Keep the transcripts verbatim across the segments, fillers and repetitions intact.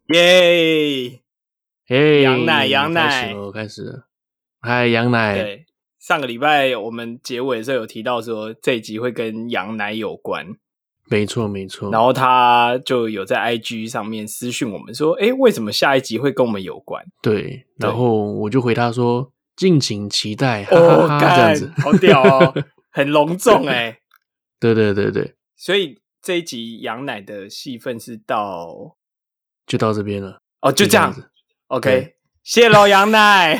耶！ 嘿， 羊奶羊奶开始了，开始了。嗨，羊奶。 对，上个礼拜我们结尾的时候有提到说这一集会跟羊奶有关， 没错没错。 然后他就有在 I G 上面私讯我们说，诶，为什么下一集会跟我们有关？ 对，然后我就回他说，敬请期待，哈哦， 哈哈，这样子， 好屌哦，很隆重哎。 对对对对， 所以这一集羊奶的戏份是到就到这边了。 哦，就这样。 就这样子 OK， 谢喽羊奶。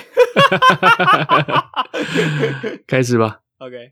开始吧。 OK。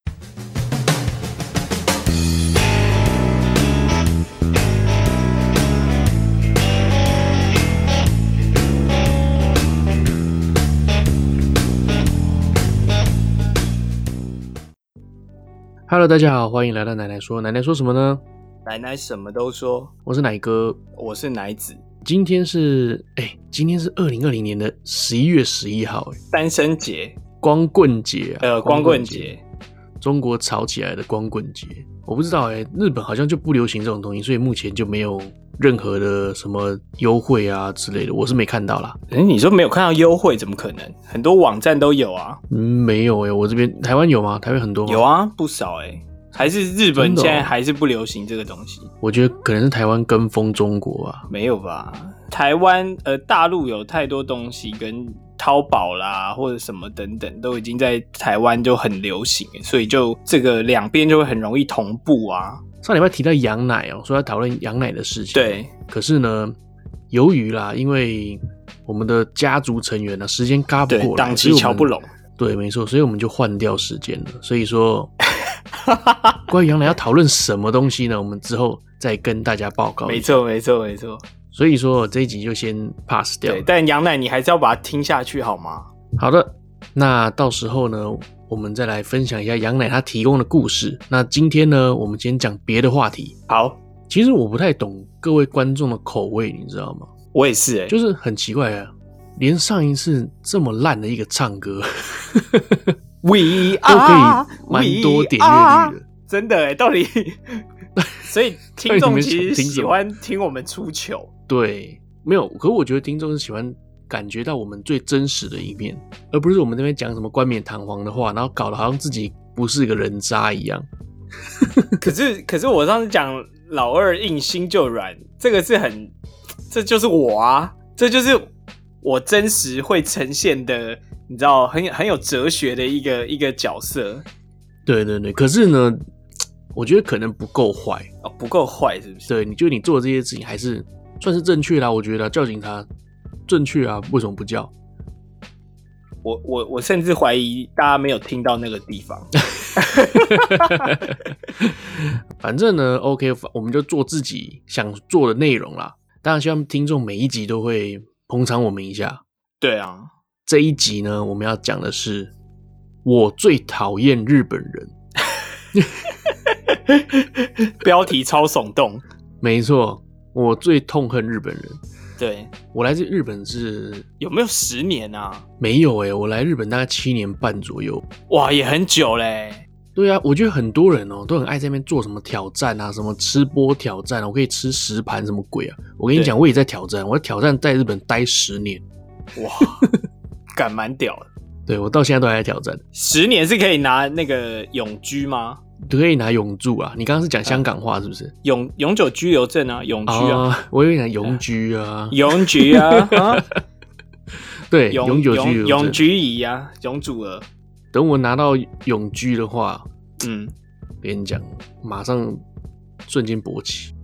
Hello， 大家好，欢迎来到奶奶说。奶奶说什么呢？ 奶奶什么都说。 我是奶哥， 我是奶子。 今天是哎，今天是二零二零年的十一月十一号， 单身节， 光棍节啊， 呃，光棍节， 中国炒起来的光棍节。我不知道哎，日本好像就不流行这种东西，所以目前就没有任何的什么优惠啊之类的，我是没看到啦。 哎，你说没有看到优惠，怎么可能？很多网站都有啊。 嗯，没有哎，我这边台湾有吗？台湾很多吗？ 有啊，不少哎。还是日本现在还是不流行这个东西？ 哦、我觉得可能是台湾跟风中国吧。 没有吧？台湾呃大陆有太多东西跟淘宝啦或者什么等等都已经在台湾就很流行，所以就这个两边就会很容易同步啊。 上礼拜提到羊奶哦，说要讨论羊奶的事情。 对， 可是呢，由于啦，因为我们的家族成员呢时间嘎不过来， 档期瞧不拢。 对，没错，所以我们就换掉时间了。所以说，关于羊奶要讨论什么东西呢？我们之后再跟大家报告。 没错，没错，没错。 所以说这一集就先 pass 掉了。 对，但羊奶你还是要把它听下去好吗？ 好的，那到时候呢，我们再来分享一下羊奶他提供的故事。那今天呢，我们先讲别的话题。 好， 其实我不太懂各位观众的口味，你知道吗？ 我也是、欸， 就是很奇怪啊，连上一次这么烂的一个唱歌 ，We are 都可以蛮多点阅率的， 真的哎、欸，到底，所以听众其实喜欢听我们出糗。 对，没有，可是我觉得听众是喜欢感觉到我们最真实的一面，而不是我们那边讲什么冠冕堂皇的话，然后搞得好像自己不是个人渣一样。 可是，可是我上次讲老二硬心就软，这个是很，这就是我啊，这就是我真实会呈现的，你知道，很很有哲学的一个一个角色。 对对对，可是呢，我觉得可能不够坏哦，不够坏是不是？ 对，你觉得你做的这些事情还是算是正确啦，我觉得叫警察正确啊，为什么不叫？ 我我我甚至怀疑大家没有听到那个地方。 反正呢 ，OK， 我们就做自己想做的内容啦。当然，希望听众每一集都会捧场我们一下。 对啊， 这一集呢，我们要讲的是我最讨厌日本人。 标题超耸动。 没错，我最痛恨日本人。 对， 我来自日本是有没有十年啊？ 没有诶、欸，我来日本大概七年半左右。 哇，也很久嘞。对啊，我觉得很多人哦、喔、都很爱在那边做什么挑战啊，什么吃播挑战，我可以吃十盘什么鬼啊！我跟你讲，我也在挑战，我挑战在日本待十年。 哇，敢蛮屌的。 对，我到现在都还在挑战。 十年是可以拿那个永居吗？ 可以拿永住啊！你刚刚是讲香港话是不是？ 永永久居留证啊，永居啊， 啊我以为讲永居啊， 永居啊，啊对，永久居留证， 永居仪啊，永主儿。 等我拿到永居的话， 嗯， 跟你讲，马上瞬间勃起。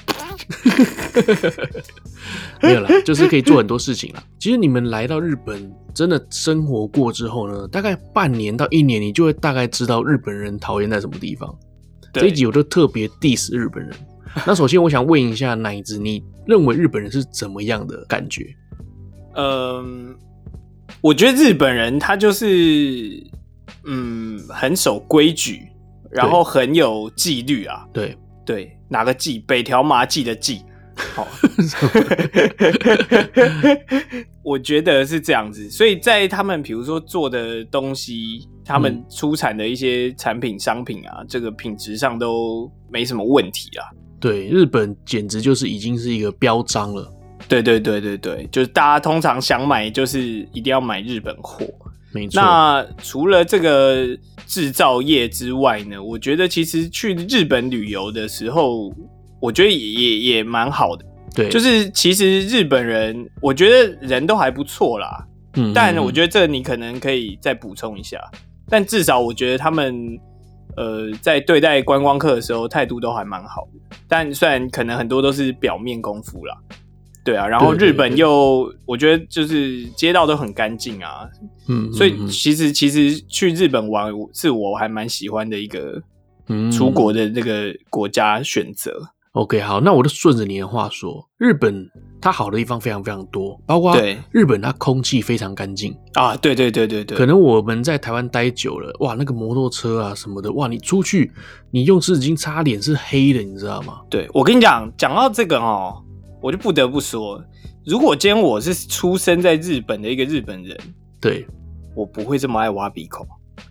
没有啦，就是可以做很多事情啦。其实你们来到日本真的生活过之后呢，大概半年到一年，你就会大概知道日本人讨厌在什么地方。这一集我就特别 diss 日本人。那首先我想问一下奶子，你认为日本人是怎么样的感觉？ 嗯，我觉得日本人他就是嗯很守规矩，然后很有纪律啊。 对对，哪个纪？北条麻纪的纪。好，我觉得是这样子，所以在他们比如说做的东西，他们出产的一些产品商品啊，这个品质上都没什么问题啊。 对，日本简直就是已经是一个标章了。 对对对对对，就是大家通常想买，就是一定要买日本货。 没错。 那除了这个制造业之外呢，我觉得其实去日本旅游的时候，我觉得也也也蛮好的。 对， 就是其实日本人，我觉得人都还不错啦。嗯，但我觉得这你可能可以再补充一下。但至少我觉得他们呃在对待观光客的时候态度都还蛮好的。但虽然可能很多都是表面功夫啦。对啊，然后日本又对对对我觉得就是街道都很干净啊，嗯，所以其实其实去日本玩是我还蛮喜欢的一个出国的这个国家选择。嗯、 OK， 好，那我就顺着你的话说，日本它好的地方非常非常多，包括日本它空气非常干净啊，对对对对对， 可能我们在台湾待久了，哇，那个摩托车啊什么的，哇，你出去你用湿纸巾擦脸是黑的，你知道吗？ 对，我跟你讲，讲到这个哦。我就不得不说，如果今天我是出生在日本的一个日本人， 对， 我不会这么爱挖鼻孔。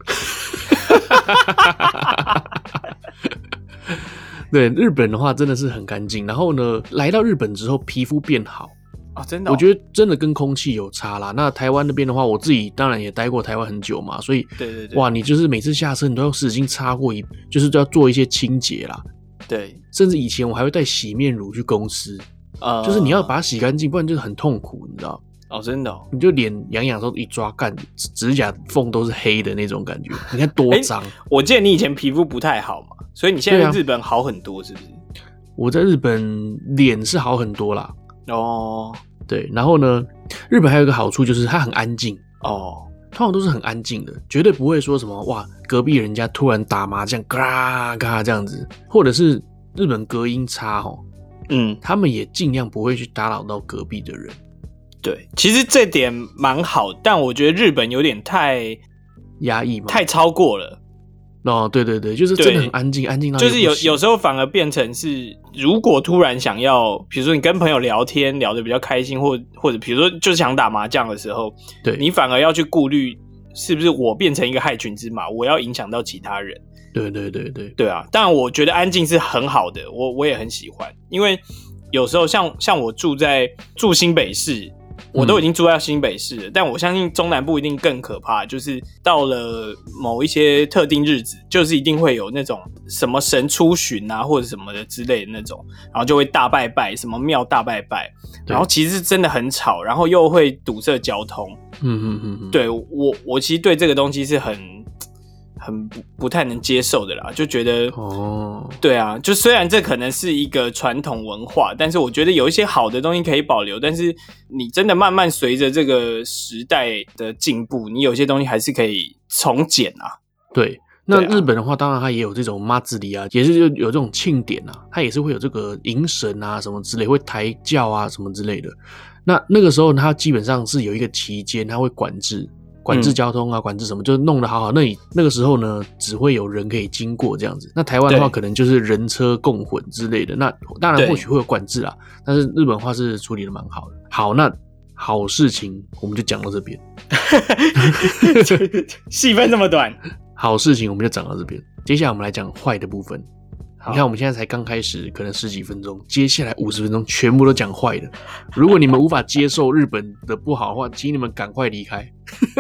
对，日本的话真的是很干净。然后呢，来到日本之后，皮肤变好啊，真的、哦， 我觉得真的跟空气有差啦。那台湾那边的话，我自己当然也待过台湾很久嘛，所以对对对， 哇，你就是每次下车你都用湿纸巾擦过一，就是都要做一些清洁啦。 对， 甚至以前我还会带洗面乳去公司。Uh, 就是你要把它洗干净，不然就是很痛苦，你知道？ 哦，真的、哦， 你就脸痒痒的时候一抓干，指甲缝都是黑的那种感觉，你看多脏、欸。 我记得你以前皮肤不太好嘛，所以你现在在日本好很多，是不是？啊、 我在日本脸是好很多啦。 哦， 对，然后呢，日本还有一个好处就是它很安静哦， 通常都是很安静的，绝对不会说什么哇，隔壁人家突然打麻将，嘎嘎这样子，或者是日本隔音差哦。嗯，他们也尽量不会去打扰到隔壁的人。 对，其实这点蛮好，但我觉得日本有点太压抑嘛， 太超过了。 哦，对对对，就是真的很安静，安静到就是有有时候反而变成是，如果突然想要，比如说你跟朋友聊天聊得比较开心，或或者比如说就是想打麻将的时候， 对， 你反而要去顾虑是不是我变成一个害群之马，我要影响到其他人。 对对对对对啊，当然我觉得安静是很好的，我我也很喜欢，因为有时候像像我住在住新北市，我都已经住在新北市了，嗯、但我相信中南部一定更可怕，就是到了某一些特定日子，就是一定会有那种什么神出巡啊，或者什么的之类的那种，然后就会大拜拜，什么庙大拜拜，然后其实真的很吵，然后又会堵塞交通。 嗯嗯嗯嗯， 对我我其实对这个东西是很。很 不, 不太能接受的啦，就觉得哦，对啊，就虽然这可能是一个传统文化，但是我觉得有一些好的东西可以保留，但是你真的慢慢随着这个时代的进步，你有些东西还是可以从简啊。 对，那日本的话，当然它也有这种祭り啊，也是有这种庆典啊，它也是会有这个迎神啊什么之类，会抬轿啊什么之类的。那那个时候它基本上是有一个期间，它会管制。管制交通啊，嗯、管制什么，就弄得好好。那你那个时候呢，只会有人可以经过这样子。那台湾的话，可能就是人车共混之类的。那当然或许会有管制啦，但是日本话是处理的蛮好的。好，那好事情我们就讲到这边。 戏份这么短， 好事情我们就讲到这边。接下来我们来讲坏的部分。你看我们现在才刚开始，可能十几分钟，接下来五十分钟全部都讲坏的。如果你们无法接受日本的不好的话，请你们赶快离开。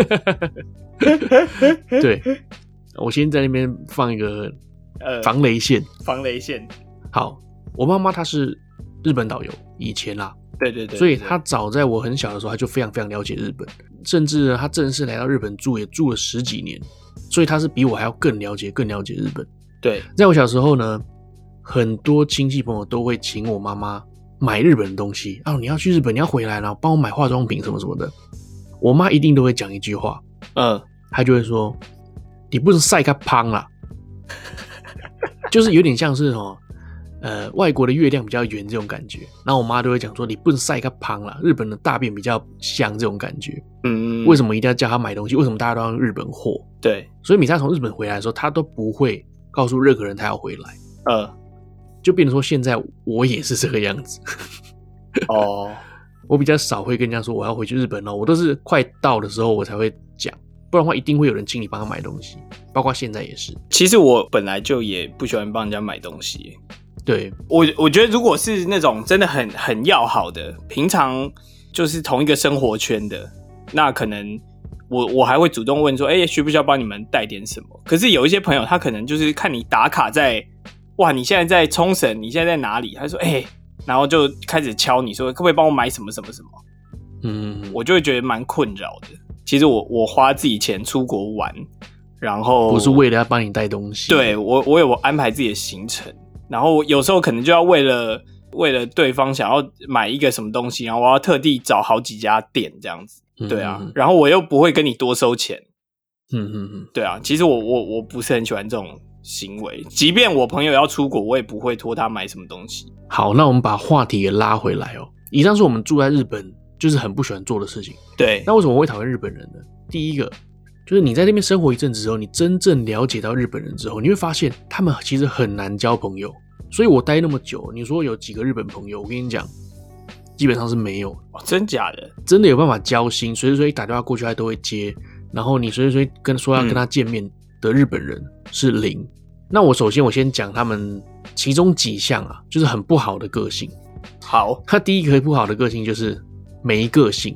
对，我先在那边放一个防雷线。 呃、防雷线。 好，我妈妈她是日本导游，以前啦。 对对 对, 对。 所以她早在我很小的时候，她就非常非常了解日本，甚至呢，她正式来到日本住，也住了十几年，所以她是比我还要更了解、更了解日本。 对， 在我小时候呢，很多亲戚朋友都会请我妈妈买日本的东西啊，你要去日本，你要回来，然后帮我买化妆品什么什么的。我妈一定都会讲一句话，嗯，她就会说：“你不能晒个胖啦。”就是有点像是哦，呃，外国的月亮比较圆这种感觉。然后我妈都会讲说：“你不能晒个胖啦，日本的大便比较香这种感觉。”嗯，为什么一定要叫她买东西？为什么大家都要用日本货？ 对， 所以米莎从日本回来的时候，她都不会告诉任何人他要回来，呃，就变成说现在我也是这个样子。哦，我比较少会跟人家说我要回去日本哦，我都是快到的时候我才会讲，不然的话一定会有人请你帮他买东西，包括现在也是。 其实我本来就也不喜欢帮人家买东西， 对， 我我觉得如果是那种真的很很要好的，平常就是同一个生活圈的，那可能我我还会主动问说，哎、欸，需不需要帮你们带点什么？可是有一些朋友，他可能就是看你打卡在，哇，你现在在冲绳，你现在在哪里？他说，哎、欸，然后就开始敲你说，可不可以帮我买什么什么什么？嗯，我就会觉得蛮困扰的。其实我我花自己钱出国玩，然后不是为了要帮你带东西， 对我我有安排自己的行程，然后有时候可能就要为了为了对方想要买一个什么东西，然后我要特地找好几家店这样子，对啊，嗯、然后我又不会跟你多收钱，嗯嗯嗯，对啊，其实我我我不是很喜欢这种行为，即便我朋友要出国，我也不会托他买什么东西。 好，那我们把话题给拉回来哦。以上是我们住在日本就是很不喜欢做的事情。 对， 那为什么我会讨厌日本人呢？第一个就是你在那边生活一阵子之后，你真正了解到日本人之后，你会发现他们其实很难交朋友。所以我待那么久，你说有几个日本朋友，我跟你讲，基本上是没有。 哦，真假的？ 真的有办法交心，随时随地打电话过去他都会接，然后你随时随地跟说要跟他见面的日本人是零。嗯、那我首先我先讲他们其中几项啊，就是很不好的个性。 好， 他第一个不好的个性就是没个性。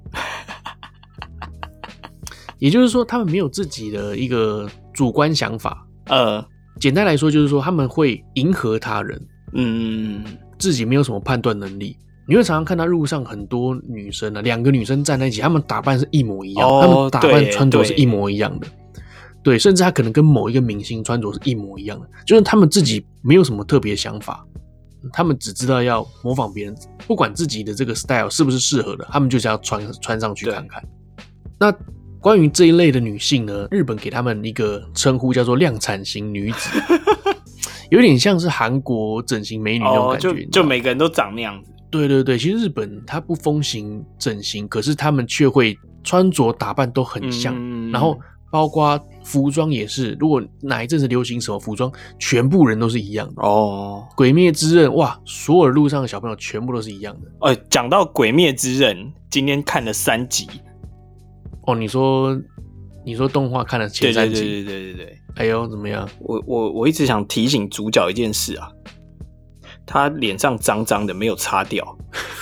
也就是说他们没有自己的一个主观想法，呃，简单来说就是说他们会迎合他人，嗯，自己没有什么判断能力。你会常常看到路上很多女生啊，两个女生站在一起，她们打扮是一模一样，她、哦、们打扮穿着是一模一样的，对，甚至她可能跟某一个明星穿着是一模一样的，就是他们自己没有什么特别想法，他们只知道要模仿别人，不管自己的这个 style 是不是适合的，他们就是要穿穿上去看看。那关于这一类的女性呢，日本给她们一个称呼叫做量产型女子，有点像是韩国整形美女那种感觉， 哦、就, 就每个人都长那样子。 对对对，其实日本它不风行整形，可是他们却会穿着打扮都很像，嗯、然后包括服装也是，如果哪一阵子流行什么服装，全部人都是一样的。哦，鬼灭之刃，哇，所有路上的小朋友全部都是一样的。 呃，讲到鬼灭之刃，今天看了三集。 哦，你说你说动画看了前三集， 对对对对对对， 哎呦怎么样？ 我我我一直想提醒主角一件事啊，他脸上脏脏的，没有擦掉。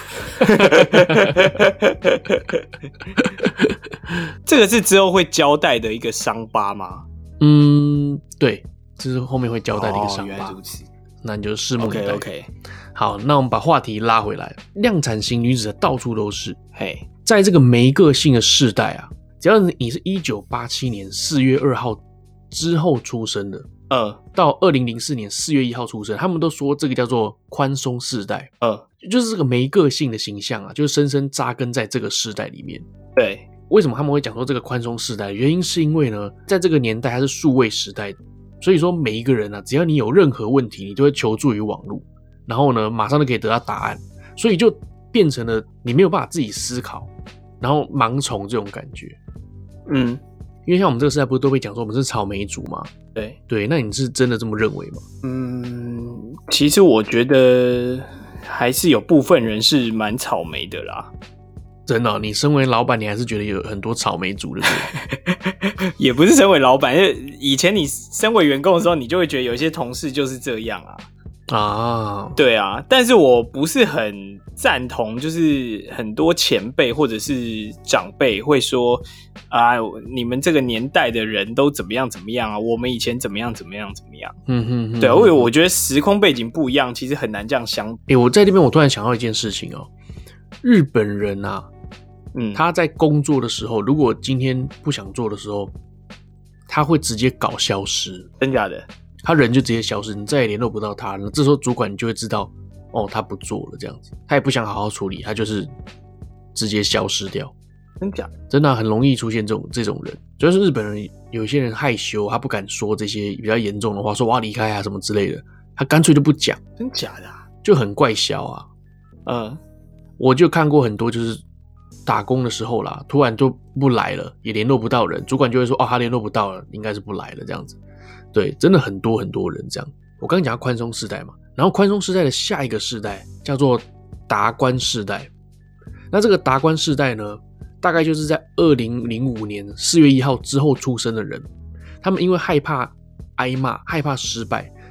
这个是之后会交代的一个伤疤吗？ 嗯，对，这是后面会交代的一个伤疤。哦， 原来如此， 那你就拭目以待。 OK OK， 好，那我们把话题拉回来，量产型女子的到处都是， 嘿。 在这个没个性的世代啊，只要你是一九八七年四月二号之后出生的，呃，到二零零四年四月一号出生，他们都说这个叫做宽松世代，呃，就是这个没个性的形象啊，就深深扎根在这个世代里面。 对， 为什么他们会讲说这个宽松世代？原因是因为呢，在这个年代它是数位时代，所以说每一个人啊，只要你有任何问题，你都会求助于网络，然后呢，马上就可以得到答案，所以就变成了你没有办法自己思考，然后盲从这种感觉。嗯，因为像我们这个时代不是都被讲说我们是草莓族吗？ 对对，那你是真的这么认为吗？ 嗯，其实我觉得还是有部分人是蛮草莓的啦。 真的，哦，你身为老板，你还是觉得有很多草莓族的，对不对？ 也不是身为老板，因为以前你身为员工的时候，你就会觉得有些同事就是这样啊。啊，对啊，但是我不是很赞同，就是很多前辈或者是长辈会说啊，你们这个年代的人都怎么样怎么样啊，我们以前怎么样怎么样怎么样。嗯哼哼，对，因为我觉得时空背景不一样，其实很难这样相比。 欸，我在这边我突然想到一件事情哦，日本人啊，嗯，他在工作的时候，如果今天不想做的时候，他会直接搞消失。 真假的？ 他人就直接消失，你再也联络不到他了。这时候主管你就会知道，哦，他不做了这样子，他也不想好好处理，他就是直接消失掉。 真假的？ 真的，啊，很容易出现这种这种人，主要是日本人有些人害羞，他不敢说这些比较严重的话，说我要离开啊什么之类的，他干脆就不讲。 真假的啊？ 就很怪小啊。嗯，我就看过很多就是打工的时候啦，突然就不来了，也联络不到人，主管就会说哦，他联络不到了，应该是不来了这样子。对，真的很多很多人这样。我刚刚讲到宽松世代嘛，然后宽松世代的下一个世代叫做达观世代。那这个达观世代呢，大概就是在二零零五年四月一号之后出生的人，他们因为害怕挨骂、害怕失败，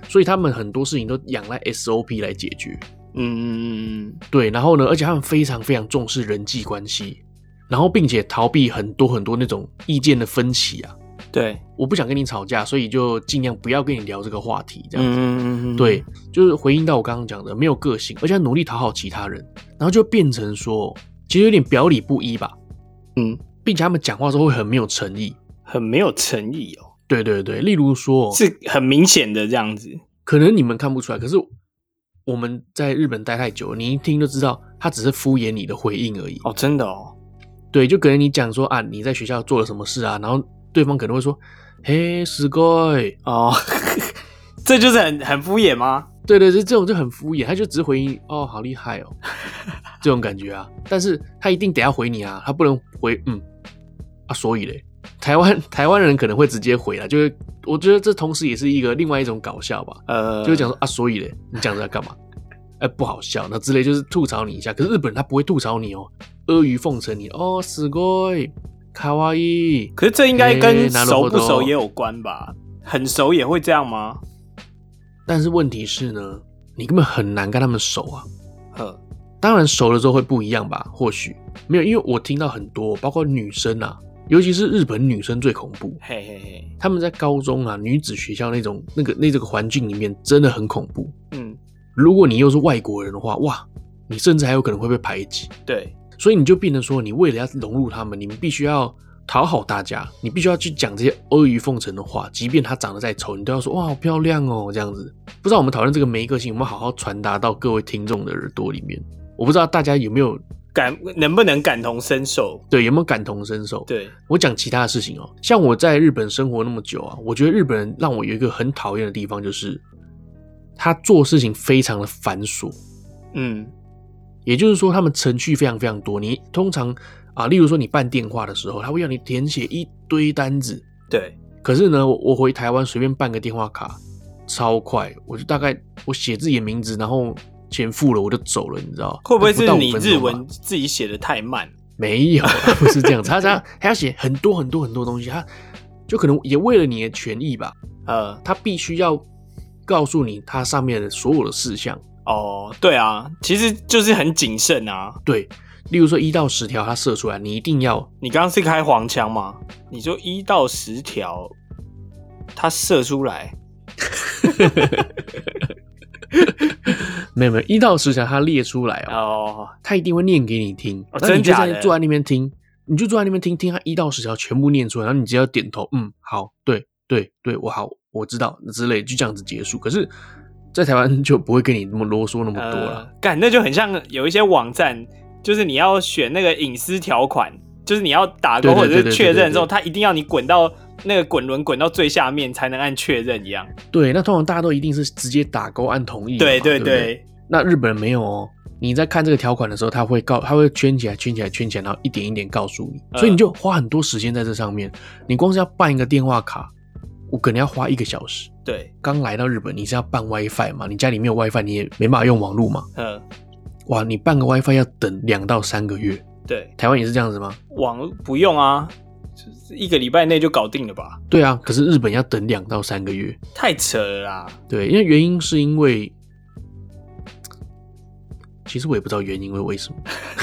所以他们很多事情都仰赖 S O P 来解决。 嗯， 对，然后呢，而且他们非常非常重视人际关系，然后并且逃避很多很多那种意见的分歧啊。 对， 我不想跟你吵架，所以就尽量不要跟你聊这个话题，这样子。 嗯， 对，就是回应到我刚刚讲的，没有个性，而且努力讨好其他人，然后就变成说，其实有点表里不一吧。 嗯， 并且他们讲话的时候会很没有诚意， 很没有诚意哦。 对对对，例如说， 是很明显的这样子， 可能你们看不出来，可是我们在日本待太久了，你一听就知道，他只是敷衍你的回应而已。 哦，真的哦。 对，就可能你讲说啊，你在学校做了什么事啊，然后对方可能会说，嘿，すごい哦，这就是很很敷衍吗？ 对对对，这种就很敷衍，他就只是回应哦，好厉害哦，这种感觉啊。但是他一定得要回你啊，他不能回嗯啊，所以嘞，台湾台湾人可能会直接回啦，就是我觉得这同时也是一个另外一种搞笑吧，呃，就是讲说啊，所以嘞，你讲这在干嘛？哎、欸，不好笑，那之类就是吐槽你一下。可是日本人他不会吐槽你哦，阿谀奉承你哦，すごい卡哇伊。 可是这应该跟熟不熟也有关吧？很熟也会这样吗？ 但是问题是呢，你根本很难跟他们熟啊。 呵， 当然熟了之后会不一样吧？或许没有，因为我听到很多，包括女生啊，尤其是日本女生最恐怖。 嘿嘿嘿， 他们在高中啊，女子学校那种那个那这个环境里面真的很恐怖。 嗯， 如果你又是外国人的话，哇，你甚至还有可能会被排挤。 对， 所以你就变成说，你为了要融入他们，你们必须要讨好大家，你必须要去讲这些阿谀奉承的话，即便他长得再丑，你都要说哇好漂亮哦这样子。不知道我们讨论这个没个性有没有好好传达到各位听众的耳朵里面？我不知道大家有没有感能不能感同身受？ 对，有没有感同身受？ 对， 我讲其他的事情哦，像我在日本生活那么久啊，我觉得日本人让我有一个很讨厌的地方，就是他做事情非常的繁琐。嗯，也就是说他们程序非常非常多，你通常啊，例如说你办电话的时候，他会要你填写一堆单子。 对， 可是呢，我回台湾随便办个电话卡，超快，我就大概我写自己的名字，然后钱付了我就走了，你知道？ 会不会是你日文自己写的太慢？ 没有，不是这样子，他他还要写很多很多很多东西，他就可能也为了你的权益吧，呃，他必须要告诉你他上面的所有的事项。 哦，对啊，其实就是很谨慎啊。 对。例如说一到十条，它射出来，你一定要。 你刚刚是开黄腔吗？你说一到十条，它射出来， 没有没有，一到十条它列出来哦， 哦， 它一定会念给你听。 哦、 那你就真假的？ 坐在那边听，你就坐在那边听听它一到十条全部念出来，然后你只要点头，嗯，好，对对对，我好，我知道之类，就这样子结束。可是，在台湾就不会跟你那么啰嗦那么多了。 干、呃，那就很像有一些网站。就是你要选那个隐私条款，就是你要打勾或者是确认之后，它一定要你滚到那个滚轮滚到最下面才能按确认一样。 对，那通常大家都一定是直接打勾按同意。 对对 对, 对, 对。那日本人没有哦，你在看这个条款的时候，他会告，他会圈起来、圈起来、圈起来，然后一点一点告诉你，所以你就花很多时间在这上面。你光是要办一个电话卡，我可能要花一个小时。 对， 刚来到日本，你是要办 WiFi 嘛？你家里没有 WiFi， 你也没办法用网络嘛。 嗯。 哇，你办个 WiFi 要等两到三个月。 对， 台湾也是这样子吗？ 网不用啊，一个礼拜内就搞定了吧？ 对啊，可是日本要等两到三个月， 太扯了啦。 对，因为原因是因为，其实我也不知道原因为为什么，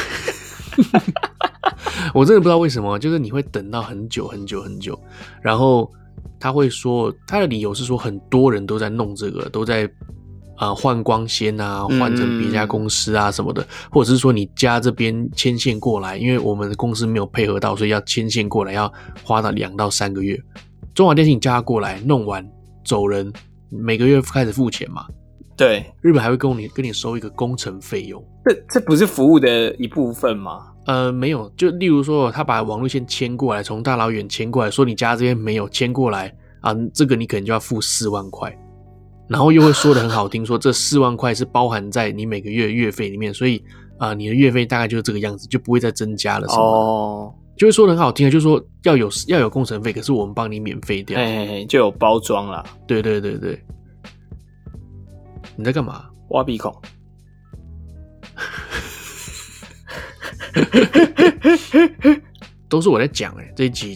我真的不知道为什么，就是你会等到很久很久很久，然后他会说他的理由是说很多人都在弄这个，都在。啊，换光纤啊，换成别家公司啊什么的，嗯、或者是说你家这边牵线过来，因为我们的公司没有配合到，所以要牵线过来，要花到两到三个月。中华电信你叫他过来弄完走人，每个月开始付钱嘛。 对， 日本还会跟你跟你收一个工程费用。 这这不是服务的一部分吗？ 呃，没有，就例如说他把网路线牵过来，从大老远牵过来，说你家这边没有牵过来啊，这个你可能就要付四万块。然后又会说得很好听，说这四万块是包含在你每个月的月费里面，所以啊、呃，你的月费大概就是这个样子，就不会再增加了什么。哦，就会说得很好听的，就是说要有要有工程费，可是我们帮你免费掉， 嘿嘿嘿，就有包装啦。 对对对对，你在干嘛？ 挖鼻孔。 都是我在讲哎、欸，这一集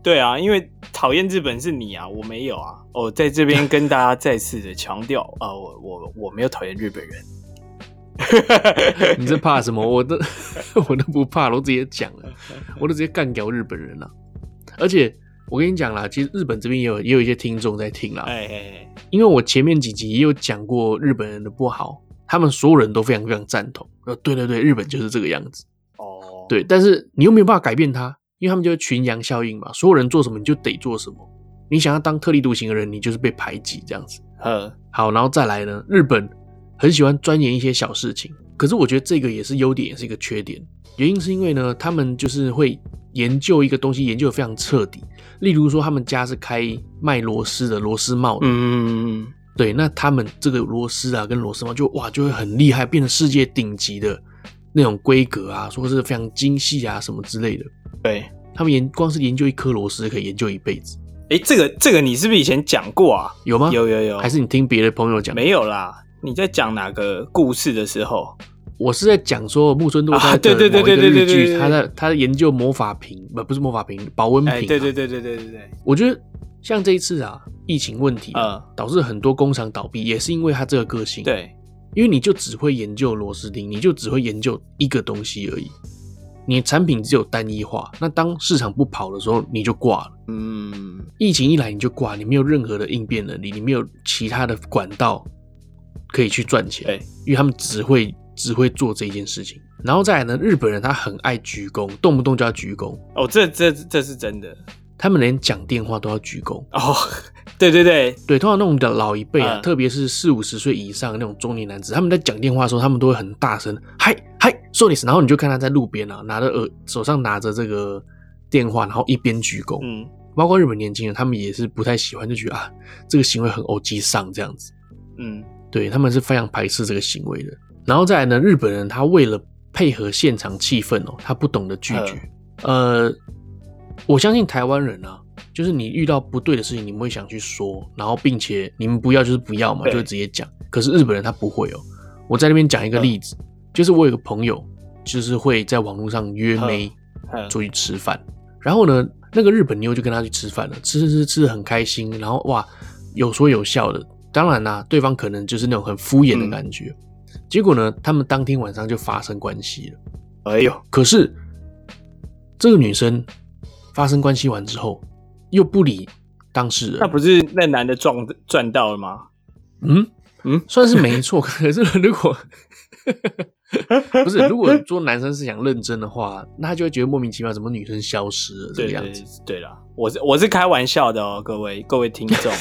对啊，因为讨厌日本是你啊，我没有啊。我、哦、在这边跟大家再次的强调啊，我我我没有讨厌日本人。 你这怕什么？我都我都不怕，我直接讲了，我都直接干掉日本人了。而且我跟你讲啦，其实日本这边也有也有一些听众在听啦。哎哎哎，因为我前面几集也有讲过日本人的不好，他们所有人都非常非常赞同。呃，对对对，日本就是这个样子。哦，对，但是你又没有办法改变他，因为他们就是群羊效应嘛，所有人做什么你就得做什么。你想要当特立独行的人，你就是被排挤这样子。呃，好，然后再来呢，日本很喜欢钻研一些小事情，可是我觉得这个也是优点，也是一个缺点。原因是因为呢，他们就是会研究一个东西，研究得非常彻底。例如说，他们家是开卖螺丝的，螺丝帽的。嗯，对，那他们这个螺丝啊，跟螺丝帽就哇，就会很厉害，变成世界顶级的那种规格啊，说是非常精细啊，什么之类的。对，他们研光是研究一颗螺丝可以研究一辈子。 哎、欸，这个这个你是不是以前讲过啊？ 有吗？ 有有有， 还是你听别的朋友讲？ 没有啦，你在讲哪个故事的时候？ 我是在讲说木村拓哉的某一个日剧，他在他在研究魔法瓶，不不是魔法瓶，保温瓶、啊。 对对对对对对对。 我觉得像这一次啊，疫情问题、啊嗯、导致很多工厂倒闭，也是因为他这个个性。对，因为你就只会研究螺丝钉，你就只会研究一个东西而已，你的产品只有单一化。那当市场不跑的时候，你就挂了。嗯，疫情一来你就挂，你没有任何的应变能力，你没有其他的管道可以去赚钱，因为他们只会。只会做这件事情，然后再来呢，日本人他很爱鞠躬，动不动就要鞠躬。 哦，这这这是真的， 他们连讲电话都要鞠躬。 哦，对对对对，通常那种的老一辈啊，嗯、特别是四五十岁以上的那种中年男子，他们在讲电话的时候，他们都会很大声，嗨嗨，说你，然后你就看他在路边啊，拿着耳手上拿着这个电话，然后一边鞠躬。嗯，包括日本年轻人，他们也是不太喜欢，就觉得啊，这个行为很欧吉桑这样子。嗯，对，他们是非常排斥这个行为的。然后再来呢，日本人他为了配合现场气氛哦，他不懂得拒绝。呃，我相信台湾人啊，就是你遇到不对的事情，你们会想去说，然后并且你们不要就是不要嘛，就会直接讲。可是日本人他不会哦。我在那边讲一个例子，就是我有个朋友，就是会在网络上约妹出去吃饭，然后呢，那个日本妞就跟他去吃饭了，吃吃吃吃得很开心，然后哇，有说有笑的。当然啦、啊，对方可能就是那种很敷衍的感觉。嗯，结果呢，他们当天晚上就发生关系了。哎呦！可是这个女生发生关系完之后，又不理当事人。 那不是那男的赚赚到了吗？ 嗯嗯，算是没错。可是如果不是，如果说男生是想认真的话，那他就会觉得莫名其妙，怎么女生消失了这个样子。 对啦，我是我是开玩笑的哦，各位各位听众。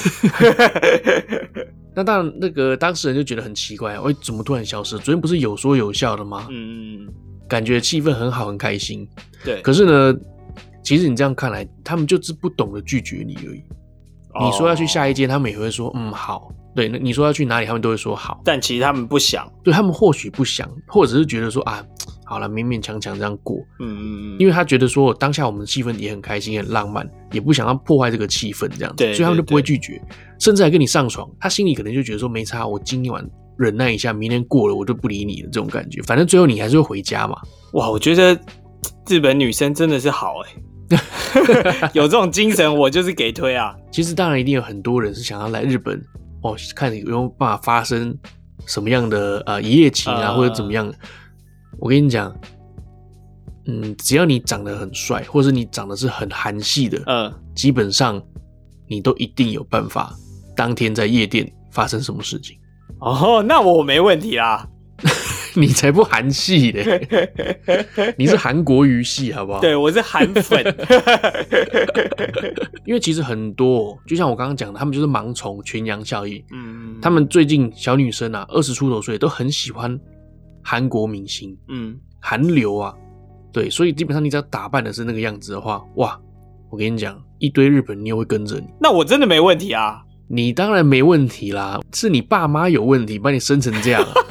那当然，那个当事人就觉得很奇怪，哎，怎么突然消失？昨天不是有说有笑的吗？嗯，感觉气氛很好，很开心。对，可是呢，其实你这样看来，他们就是不懂得拒绝你而已。哦、你说要去下一间，他们也会说嗯好。对，你说要去哪里，他们都会说好。 但其实他们不想， 对他们或许不想，或者是觉得说啊，好了，勉勉强强这样过。嗯嗯嗯，因为他觉得说当下我们的气氛也很开心，也很浪漫，也不想要破坏这个气氛这样子，对对对，所以他们就不会拒绝，甚至还跟你上床。他心里可能就觉得说没差，我今晚忍耐一下，明天过了我就不理你了，这种感觉。反正最后你还是会回家嘛。 哇，我觉得日本女生真的是好哎、欸，有这种精神我就是给推啊。 其实当然一定有很多人是想要来日本。哦，看有没有办法发生什么样的呃一夜情啊，呃、或者怎么样？我跟你讲，嗯，只要你长得很帅，或者你长得是很韩系的，呃，基本上你都一定有办法当天在夜店发生什么事情。 哦，那我没问题啦。 你才不韩系嘞，你是韩国语系好不好？ 对，我是韩粉。 因为其实很多，就像我刚刚讲的，他们就是盲从群羊效应。嗯，他们最近小女生啊，二十出头岁都很喜欢韩国明星，嗯，韩流啊，对，所以基本上你只要打扮的是那个样子的话，哇，我跟你讲，一堆日本妞会跟着你。 那我真的没问题啊。 你当然没问题啦，是你爸妈有问题，把你生成这样、啊。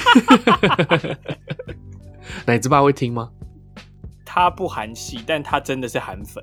奶子爸会听吗？ 他不韩系，但他真的是韩粉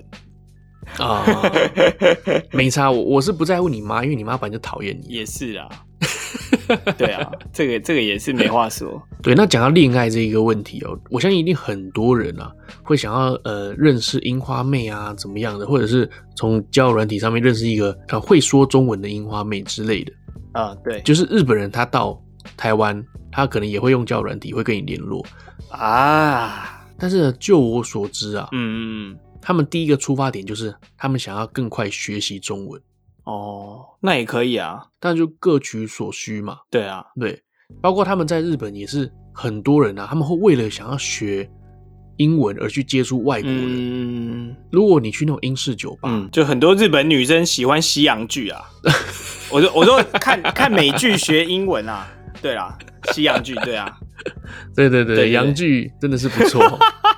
啊。没差，我我是不在乎你妈，因为你妈本来就讨厌你。 也是啊。 对啊，这个这个也是没话说。 对，那讲到恋爱这一个问题哦，我相信一定很多人啊会想要呃认识樱花妹啊怎么样的，或者是从交友软体上面认识一个呃会说中文的樱花妹之类的啊。对， 就是日本人他到台湾，他可能也会用交友软体会跟你联络啊。 但是呢，就我所知啊， 嗯嗯， 他们第一个出发点就是他们想要更快学习中文。 哦，那也可以啊， 但就各取所需嘛。 对啊， 对，包括他们在日本也是很多人啊，他们会为了想要学英文而去接触外国人。 嗯， 如果你去那种英式酒吧， 嗯，就很多日本女生喜欢西洋剧啊。我说我说看看美剧学英文啊，对啦，西洋剧，对啊， 对对对，洋剧真的是不错。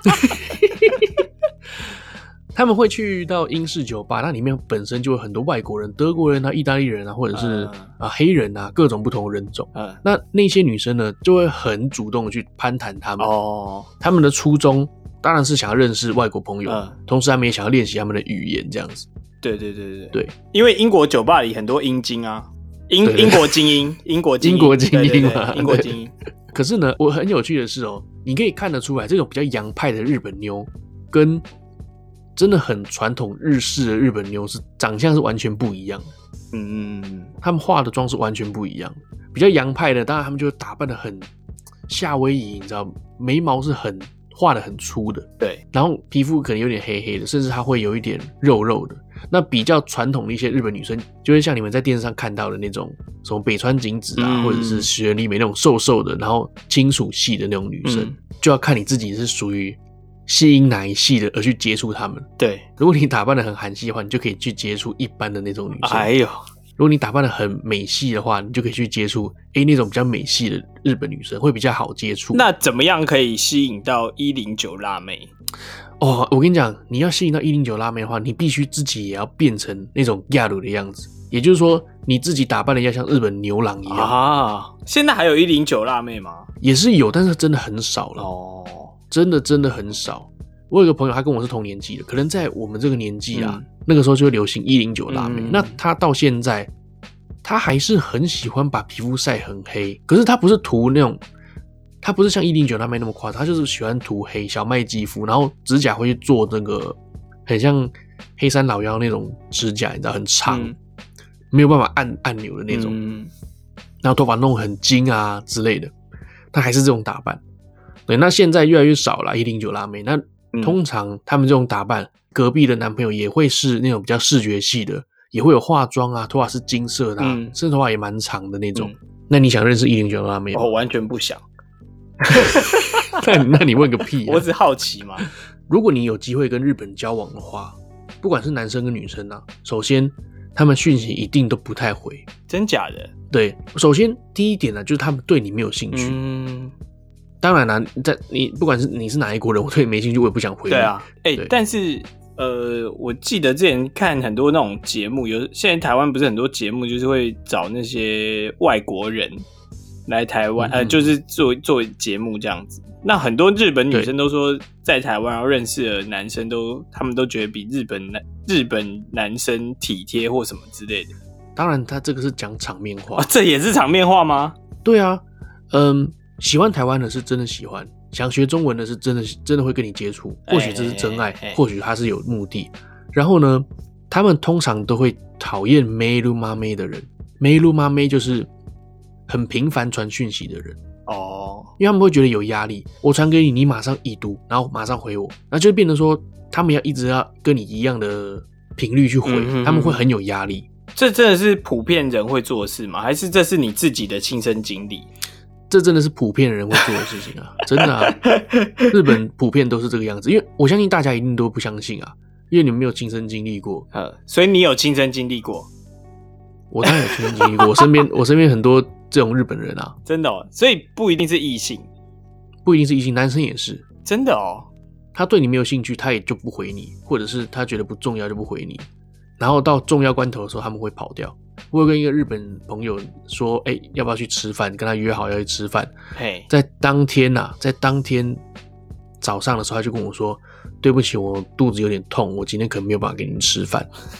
他们会去到英式酒吧，那里面本身就有很多外国人，德国人啊、意大利人啊，或者是、嗯、啊黑人啊，各种不同的人种。嗯，那那些女生呢，就会很主动的去攀谈他们。哦，他们的初衷当然是想要认识外国朋友，嗯、同时他们也想要练习他们的语言，这样子。 对对对对对， 因为英国酒吧里很多英精啊，英对对英国精英，英国精英， 英国精英嘛， 英国精英。 可是呢，我很有趣的是哦，你可以看得出来，这种比较洋派的日本妞跟真的很传统日式的日本妞是长相是完全不一样的。嗯嗯，他们化的妆是完全不一样的。比较洋派的，当然他们就打扮的很夏威夷，你知道，眉毛是很画的很粗的， 对， 然后皮肤可能有点黑黑的，甚至它会有一点肉肉的。那比较传统的一些日本女生，就会像你们在电视上看到的那种什么北川景子啊，嗯、或者是石原里美那种瘦瘦的，然后金属系的那种女生，嗯、就要看你自己是属于吸引哪一系的而去接触他们。 对， 如果你打扮的很韩系的话，你就可以去接触一般的那种女生。 哎呦， 如果你打扮的很美系的话，你就可以去接触诶那种比较美系的日本女生，会比较好接触。 那怎么样可以吸引到一零九辣妹？ 哦，我跟你讲，你要吸引到一零九辣妹的话，你必须自己也要变成那种亚鲁的样子，也就是说你自己打扮的要像日本牛郎一样啊。现在还有一零九辣妹吗？ 也是有，但是真的很少了。哦。真的真的很少。我有个朋友，他跟我是同年纪的，可能在我们这个年纪啊，嗯、那个时候就会流行一零九辣妹。嗯、那他到现在，他还是很喜欢把皮肤晒很黑，可是他不是涂那种，他不是像一零九辣妹那么夸张，他就是喜欢涂黑小麦肌肤，然后指甲会去做那个很像黑山老妖那种指甲，你知道很长，嗯、没有办法按按钮的那种，嗯、然后头发弄很金啊之类的，他还是这种打扮。对，那现在越来越少了一零九辣妹。那通常他们这种打扮，嗯、隔壁的男朋友也会是那种比较视觉系的，也会有化妆啊，头发是金色的、啊，嗯、甚至头发也蛮长的那种。嗯、那你想认识一零九辣妹吗？ 我完全不想。 那那你问个屁、啊！ 我只好奇嘛。 如果你有机会跟日本交往的话，不管是男生跟女生啊，首先他们讯息一定都不太回。 真假的？ 对，首先第一点呢、啊，就是他们对你没有兴趣。嗯。当然啦，在你不管是你是哪一国人，我对你没兴趣，我也不想回你。 对啊，哎、欸，但是呃，我记得之前看很多那种节目，有现在台湾不是很多节目，就是会找那些外国人来台湾，嗯、呃，就是做做节目这样子。那很多日本女生都说，在台湾然后认识的男生都，他们都觉得比日本男日本男生体贴或什么之类的。 当然，他这个是讲场面话、 啊，这也是场面话吗？ 对啊，嗯。喜欢台湾的是真的喜欢，想学中文的是真的真的会跟你接触，或许这是真爱，欸欸欸或许他是有目的。然后呢，他们通常都会讨厌メールマメ的人，メールマメ就是很频繁传讯息的人哦，因为他们会觉得有压力，我传给你，你马上已读，然后马上回我，那就变成说他们要一直要跟你一样的频率去回，嗯、哼哼他们会很有压力。 这真的是普遍人会做的事吗？还是这是你自己的亲身经历？ 这真的是普遍人会做的事情啊，真的啊，日本普遍都是这个样子，因为我相信大家一定都不相信啊，因为你们没有亲身经历过， 呃，所以你有亲身经历过， 我当然有亲身经历过，我身边我身边很多这种日本人啊， 真的哦，所以不一定是异性， 不一定是异性，男生也是， 真的哦， 他对你没有兴趣，他也就不回你，或者是他觉得不重要就不回你，然后到重要关头的时候他们会跑掉。我有跟一个日本朋友说，哎、欸，要不要去吃饭？跟他约好要去吃饭。Hey. 在当天啊，在当天早上的时候，他就跟我说，对不起，我肚子有点痛，我今天可能没有办法跟你吃饭。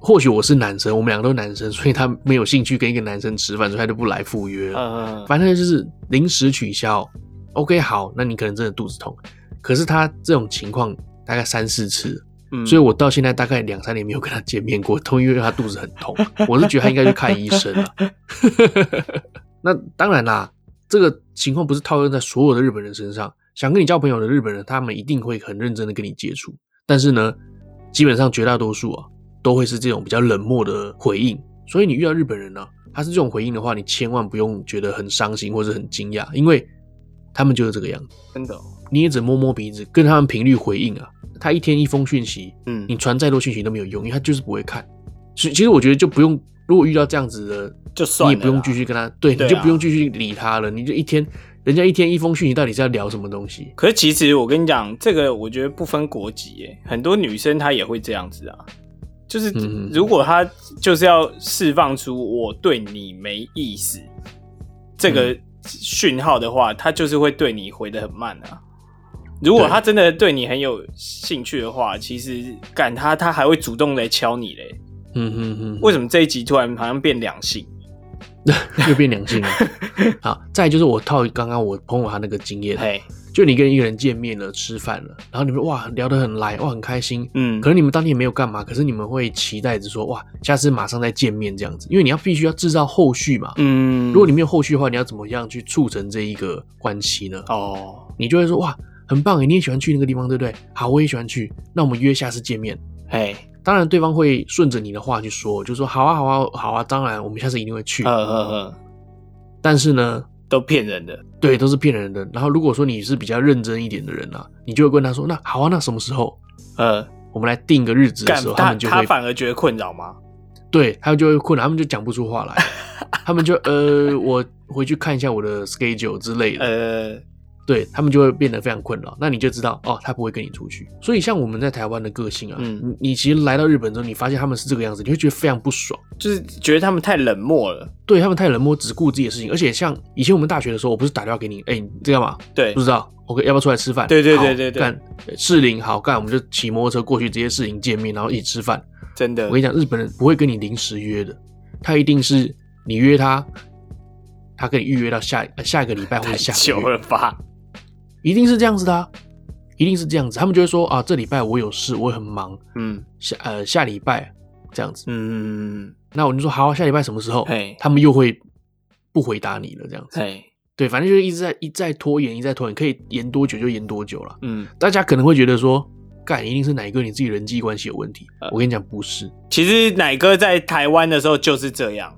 或许我是男生，我们两个都是男生，所以他没有兴趣跟一个男生吃饭，所以他就不来赴约了。 嗯， 反正就是临时取消。OK， 好，那你可能真的肚子痛，可是他这种情况大概三四次，嗯，所以我到现在大概两三年没有跟他见面过，都因为他肚子很痛。我是觉得他应该去看医生了。那当然啦，这个情况不是套用在所有的日本人身上。想跟你交朋友的日本人，他们一定会很认真的跟你接触，但是呢，基本上绝大多数啊。都会是这种比较冷漠的回应，所以你遇到日本人呢、啊，他是这种回应的话，你千万不用觉得很伤心或者很惊讶，因为他们就是这个样子， 真的、哦。 你也只摸摸鼻子，跟他们频率回应啊。他一天一封讯息，嗯，你传再多讯息都没有用，因为他就是不会看。其实我觉得就不用，如果遇到这样子的， 就算了， 你也不用继续跟他，对，对啊、你就不用继续理他了。你就一天，人家一天一封讯息，到底是要聊什么东西？ 可是其实我跟你讲，这个我觉得不分国籍耶，很多女生她也会这样子啊。就是如果他就是要释放出我对你没意思这个讯号的话，他就是会对你回得很慢啊。如果他真的对你很有兴趣的话，其实干他他还会主动来敲你嘞。嗯嗯嗯。为什么这一集突然好像变两性？ 又变两性了。好，再来就是我套刚刚我朋友他那个经验。就你跟一个人见面了，吃饭了，然后你们哇聊得很来，哇很开心，嗯，可能你们当天也没有干嘛，可是你们会期待着说哇下次马上再见面这样子，因为你要必须要制造后续嘛，嗯，如果你没有后续的话，你要怎么样去促成这一个关系呢？哦，你就会说哇很棒，你也喜欢去那个地方对不对？好，我也喜欢去，那我们约下次见面。嘿，当然对方会顺着你的话去说，就说好啊好啊好啊，当然我们下次一定会去。嗯嗯嗯，但是呢。 都骗人的， 对，都是骗人的。然后如果说你是比较认真一点的人啊，你就会跟他说，那好啊，那什么时候？呃，我们来定个日子的时候，他们就会， 他反而觉得困扰吗？ 对，他们就会困扰，他们就讲不出话来，他们就呃，我回去看一下我的 schedule 之类的，呃，对他们就会变得非常困扰。那你就知道哦，他不会跟你出去。所以像我们在台湾的个性啊，嗯，你, 你其实来到日本之后，你发现他们是这个样子，你会觉得非常不爽， 就是觉得他们太冷漠了。 对，他们太冷漠，只顾自己的事情。而且像以前我们大学的时候，我不是打电话给你，哎、欸，你在干嘛？ 对， 不知道 ，OK， 要不要出来吃饭？ 对对对对对， 干士林好干，我们就骑摩托车过去，直接士林见面，然后一起吃饭。 真的， 我跟你讲，日本人不会跟你临时约的，他一定是你约他，他跟你预约到下下一个礼拜或者下个月。 太久了吧？ 一定是这样子的、啊，一定是这样子。他们就会说啊，这礼拜我有事，我很忙，嗯，下呃下礼拜这样子，嗯，那我就说好、啊，下礼拜什么时候？他们又会不回答你了，这样子，对，反正就是一直在一再拖延，一再拖延，可以延多久就延多久了。嗯，大家可能会觉得说，干一定是奶哥你自己人际关系有问题。呃、我跟你讲，不是， 其实奶哥在台湾的时候就是这样。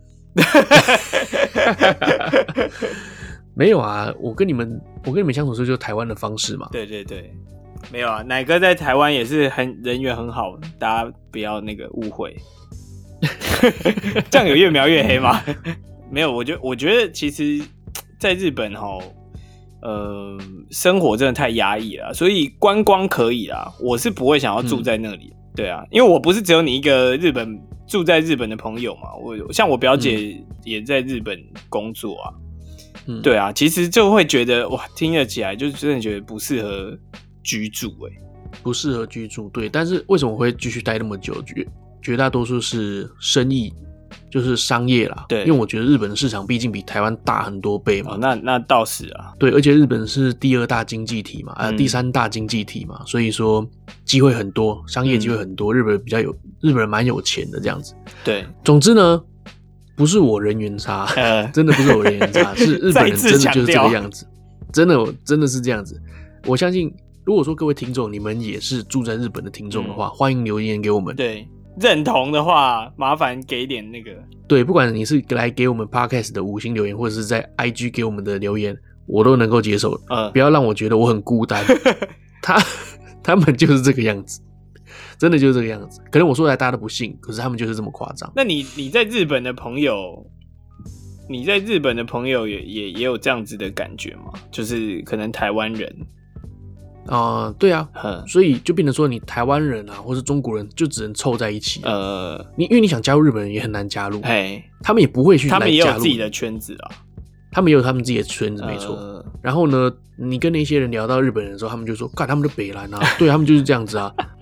没有啊，我跟你们，我跟你们相处的时候就是台湾的方式嘛。 对对对，没有啊，奶哥在台湾也是很人缘很好，大家不要那个误会。这样有越描越黑吗？没有，我觉得我觉得其实在日本齁，呃，生活真的太压抑了，所以观光可以啦，我是不会想要住在那里。嗯、对啊，因为我不是只有你一个日本住在日本的朋友嘛，我像我表姐也在日本工作啊。嗯、对啊，其实就会觉得哇，听得起来就真的觉得不适合居住哎、欸， 不适合居住。对，但是为什么会继续待那么久？绝绝大多数是生意，就是商业啦。对，因为我觉得日本的市场毕竟比台湾大很多倍嘛。 哦、那那倒是啊。 对，而且日本是第二大经济体嘛，呃，嗯、第三大经济体嘛，所以说机会很多，商业机会很多。嗯、日本比较有，日本人蛮有钱的这样子。 对， 总之呢。不是我人缘差，呃、真的不是我人缘差，是日本人真的就是这个样子，真的真的是这样子。我相信，如果说各位听众你们也是住在日本的听众的话，嗯、欢迎留言给我们。 对，认同的话，麻烦给点那个。 对，不管你是来给我们 Podcast 的五星留言，或者是在 I G 给我们的留言，我都能够接受。嗯，不要让我觉得我很孤单。他他们就是这个样子。真的就是这个样子，可能我说来大家都不信，可是他们就是这么夸张。 那你你在日本的朋友，你在日本的朋友也也也有这样子的感觉吗？就是可能台湾人， 啊、呃，对啊，所以就变成说你台湾人啊，或是中国人就只能凑在一起。呃，你因为你想加入日本人也很难加入，嘿，他们也不会去来加入， 他们也有自己的圈子啊。 他们也有他们自己的圈子，没错。呃、然后呢，你跟那些人聊到日本人的时候，他们就说：“干，他们就北兰啊，对他们就是这样子啊。”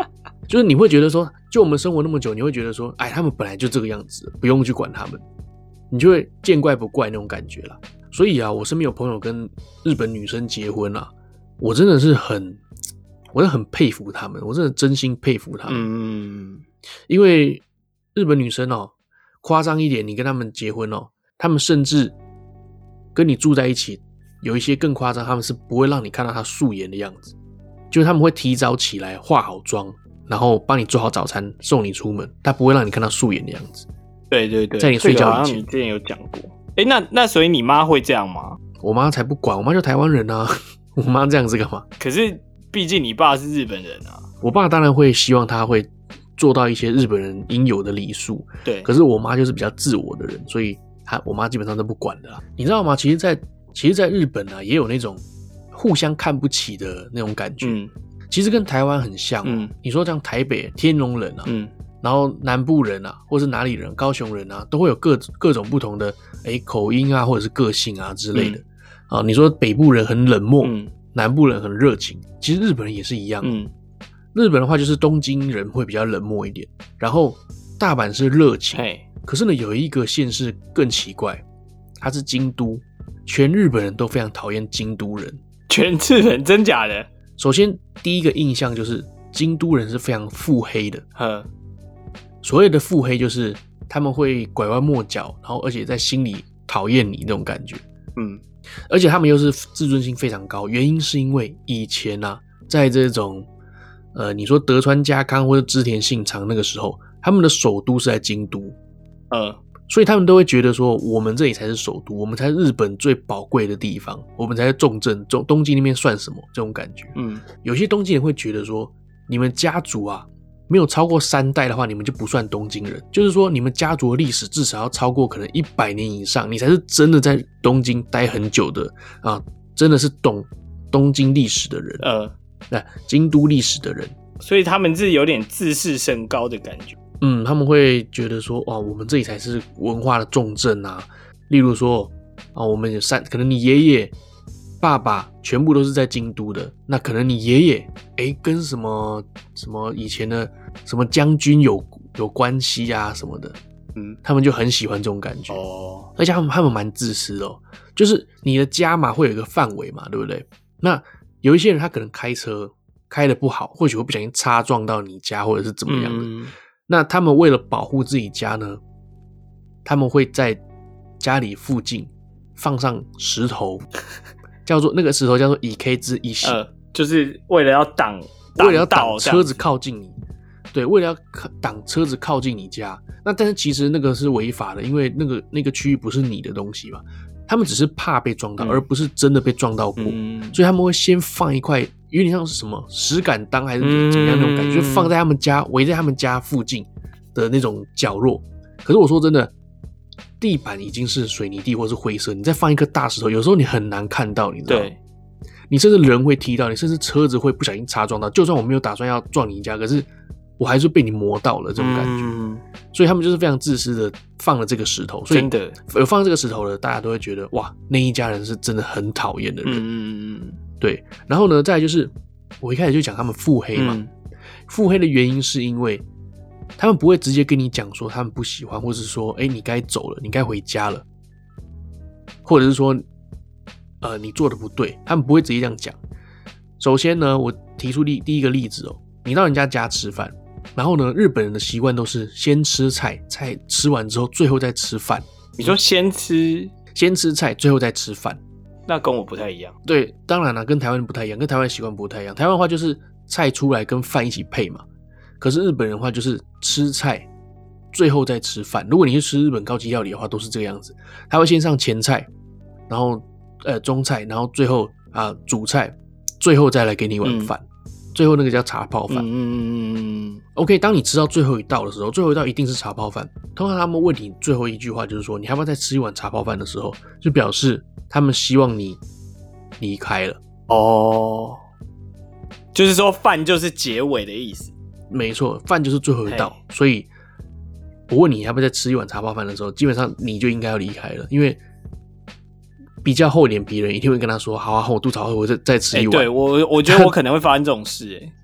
就是你会觉得说，就我们生活那么久，你会觉得说，哎，他们本来就这个样子，不用去管他们，你就会见怪不怪那种感觉啦。所以啊，我身边有朋友跟日本女生结婚啊，我真的是很，我真的很佩服他们，我真的真心佩服他们。嗯，因为日本女生哦，夸张一点，你跟他们结婚哦，他们甚至跟你住在一起，有一些更夸张，他们是不会让你看到他素颜的样子，就是他们会提早起来化好妆，然后帮你做好早餐送你出门，他不会让你看到素颜的样子。 对对对， 在你睡觉以前， 这个好像你之前有讲过。哎、欸，那那所以你妈会这样吗？ 我妈才不管，我妈就台湾人啊，我妈这样子干嘛？ 可是毕竟你爸是日本人啊。 我爸当然会希望他会做到一些日本人应有的礼数， 对。 可是我妈就是比较自我的人，所以她我妈基本上都不管的啦。你知道吗？其实在，在其实，在日本啊，也有那种互相看不起的那种感觉。嗯，其实跟台湾很像、喔。嗯，你说像台北天龙人啊，嗯，然后南部人啊，或是哪里人，高雄人啊，都会有各各种不同的哎、欸、口音啊，或者是个性啊之类的。嗯、啊，你说北部人很冷漠，嗯，南部人很热情，其实日本人也是一样。嗯，日本的话就是东京人会比较冷漠一点，然后大阪是热情。可是呢，有一个县市更奇怪，它是京都，全日本人都非常讨厌京都人。 全日本真假的？ 首先第一个印象就是京都人是非常腹黑的。呵，所谓的腹黑就是他们会拐弯抹角，然后而且在心里讨厌你那种感觉。嗯，而且他们又是自尊心非常高，原因是因为以前啊，在这种呃，你说德川家康或者织田信长那个时候，他们的首都是在京都。呃，所以他们都会觉得说，我们这里才是首都，我们才是日本最宝贵的地方，我们才是重镇，东京那边算什么？这种感觉。嗯，有些东京人会觉得说，你们家族啊，没有超过三代的话，你们就不算东京人。就是说，你们家族的历史至少要超过可能一百年以上，你才是真的在东京待很久的啊，真的是懂东京历史的人，呃，那京都历史的人。 所以他们是有点自视甚高的感觉。 嗯，他们会觉得说，哇，我们这里才是文化的重镇啊。例如说，啊，我们有三，可能你爷爷、爸爸全部都是在京都的，那可能你爷爷，哎，跟什么什么以前的什么将军有有关系啊什么的，嗯，他们就很喜欢这种感觉。哦，而且他们他们蛮自私的哦，就是你的家嘛，会有一个范围嘛，对不对？那有一些人他可能开车开得不好，或许会不小心擦撞到你家，或者是怎么样的。嗯，那他们为了保护自己家呢，他们会在家里附近放上石头，叫做那个石头叫做以 K 之一形，呃， 就是为了要挡， 为了要挡车子靠近你，对，为了要挡车子靠近你家。那但是其实那个是违法的，因为那个那个区域不是你的东西嘛，他们只是怕被撞到，嗯，而不是真的被撞到过，嗯，所以他们会先放一块。有点像是什么石敢当还是怎么样那种感觉，嗯，就放在他们家围在他们家附近的那种角落。可是我说真的，地板已经是水泥地或是灰色，你再放一颗大石头，有时候你很难看到，你知道吗？对，你甚至人会踢到你，甚至车子会不小心擦撞到。就算我没有打算要撞你家，可是我还是被你磨到了这种感觉。嗯，所以他们就是非常自私的放了这个石头。所以真的有放这个石头的，大家都会觉得哇，那一家人是真的很讨厌的人。嗯，对，然后呢，再来就是我一开始就讲他们腹黑嘛，嗯，腹黑的原因是因为他们不会直接跟你讲说他们不喜欢，或是说，哎，你该走了，你该回家了，或者是说，呃，你做的不对，他们不会直接这样讲。首先呢，我提出第第一个例子哦，你到人家家吃饭，然后呢，日本人的习惯都是先吃菜，菜吃完之后，最后再吃饭。 你说先吃， 先吃菜，最后再吃饭。 那跟我不太一样。对， 当然啦，跟台湾不太一样，跟台湾习惯不太一样。台湾的话就是菜出来跟饭一起配嘛，可是日本人的话就是吃菜，最后再吃饭。如果你去吃日本高级料理的话，都是这个样子，他会先上前菜，然后呃中菜，然后最后啊、呃、主菜，最后再来给你一碗饭，嗯，最后那个叫茶泡饭。嗯 ，OK， 当你吃到最后一道的时候，最后一道一定是茶泡饭。通常他们问你最后一句话就是说，你要不要再吃一碗茶泡饭的时候，就表示他们希望你离开了。哦， 就是说饭就是结尾的意思。 没错，饭就是最后一道。所以我问你要不要再吃一碗茶泡饭的时候，基本上你就应该要离开了，因为比较厚脸皮的人一定会跟他说，好啊，我肚子好饿，我再再吃一碗。 欸，对，我我觉得我可能会发生这种事。欸，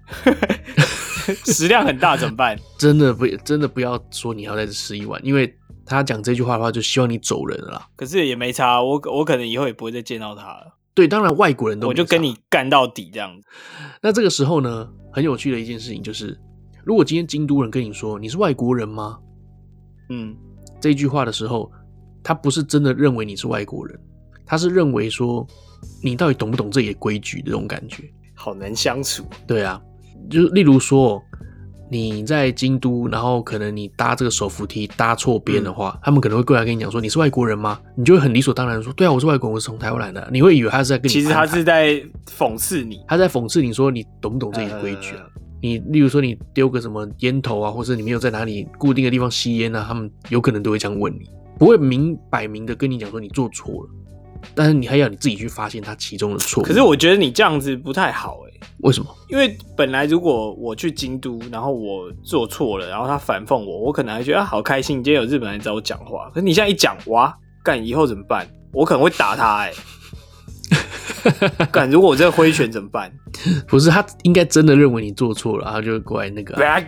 食量很大怎么办？ 真的不真的不要说你要再吃一碗，因为他讲这句话的话，就希望你走人了啦。 可是也没差，我我可能以后也不会再见到他了。 对，当然外国人都没差， 我就跟你干到底这样子。 那这个时候呢，很有趣的一件事情就是，如果今天京都人跟你说你是外国人吗？嗯，这句话的时候，他不是真的认为你是外国人，他是认为说你到底懂不懂这里的规矩的这种感觉。 好难相处。对啊， 就例如说你在京都，然后可能你搭这个手扶梯搭错边的话、嗯、他们可能会过来跟你讲说你是外国人吗？你就会很理所当然说对啊，我是外国人，我是从台湾来的。你会以为他是在跟你， 其实他是在讽刺你， 他在讽刺你说你懂不懂这里的规矩啊、呃、你例如说你丢个什么烟头啊，或者你没有在哪里固定的地方吸烟啊，他们有可能都会这样问你，不会明摆明的跟你讲说你做错了，但是你还要你自己去发现他其中的错误。 可是我觉得你这样子不太好欸。 为什么？ 因为本来如果我去京都，然后我做错了，然后他反讽我，我可能还觉得、啊、好开心，今天有日本人找我讲话。可是你现在一讲，哇，干以后怎么办？我可能会打他哎、欸。干，如果我这个挥拳怎么办？ 不是，他应该真的认为你做错了，然后就过来那个、啊。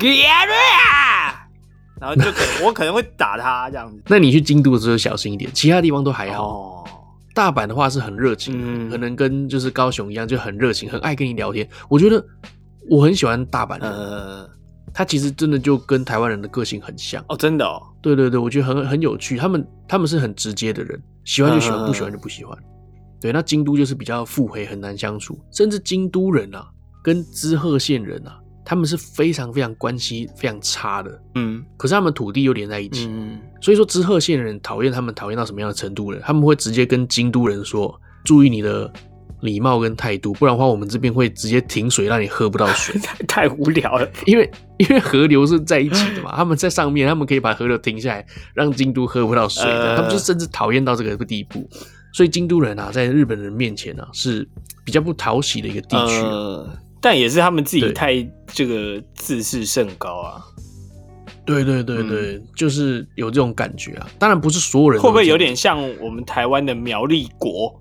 然后就可能我可能会打他这样子。 那你去京都的时候小心一点，其他地方都还好。哦，大阪的话是很热情的、嗯，可能跟就是高雄一样，就很热情，很爱跟你聊天。我觉得我很喜欢大阪人，呃，他其实真的就跟台湾人的个性很像哦，真的哦， 对对对，我觉得很很有趣。他们他们是很直接的人，喜欢就喜欢，呃、不喜欢就不喜欢。对，那京都就是比较腹黑，很难相处，甚至京都人啊，跟滋贺县人啊，他们是非常非常关系非常差的，嗯，可是他们土地又连在一起，嗯，所以说滋贺县人讨厌他们讨厌到什么样的程度呢？他们会直接跟京都人说，注意你的礼貌跟态度，不然的话我们这边会直接停水让你喝不到水。 太无聊了， 因为因为河流是在一起的嘛，他们在上面，他们可以把河流停下来，让京都喝不到水的、呃、他们就甚至讨厌到这个地步。所以京都人啊，在日本人面前啊，是比较不讨喜的一个地区、呃， 但也是他们自己太这个自视甚高啊。 对对对对、嗯，就是有这种感觉啊。当然不是所有人都， 会不会有点像我们台湾的苗栗国？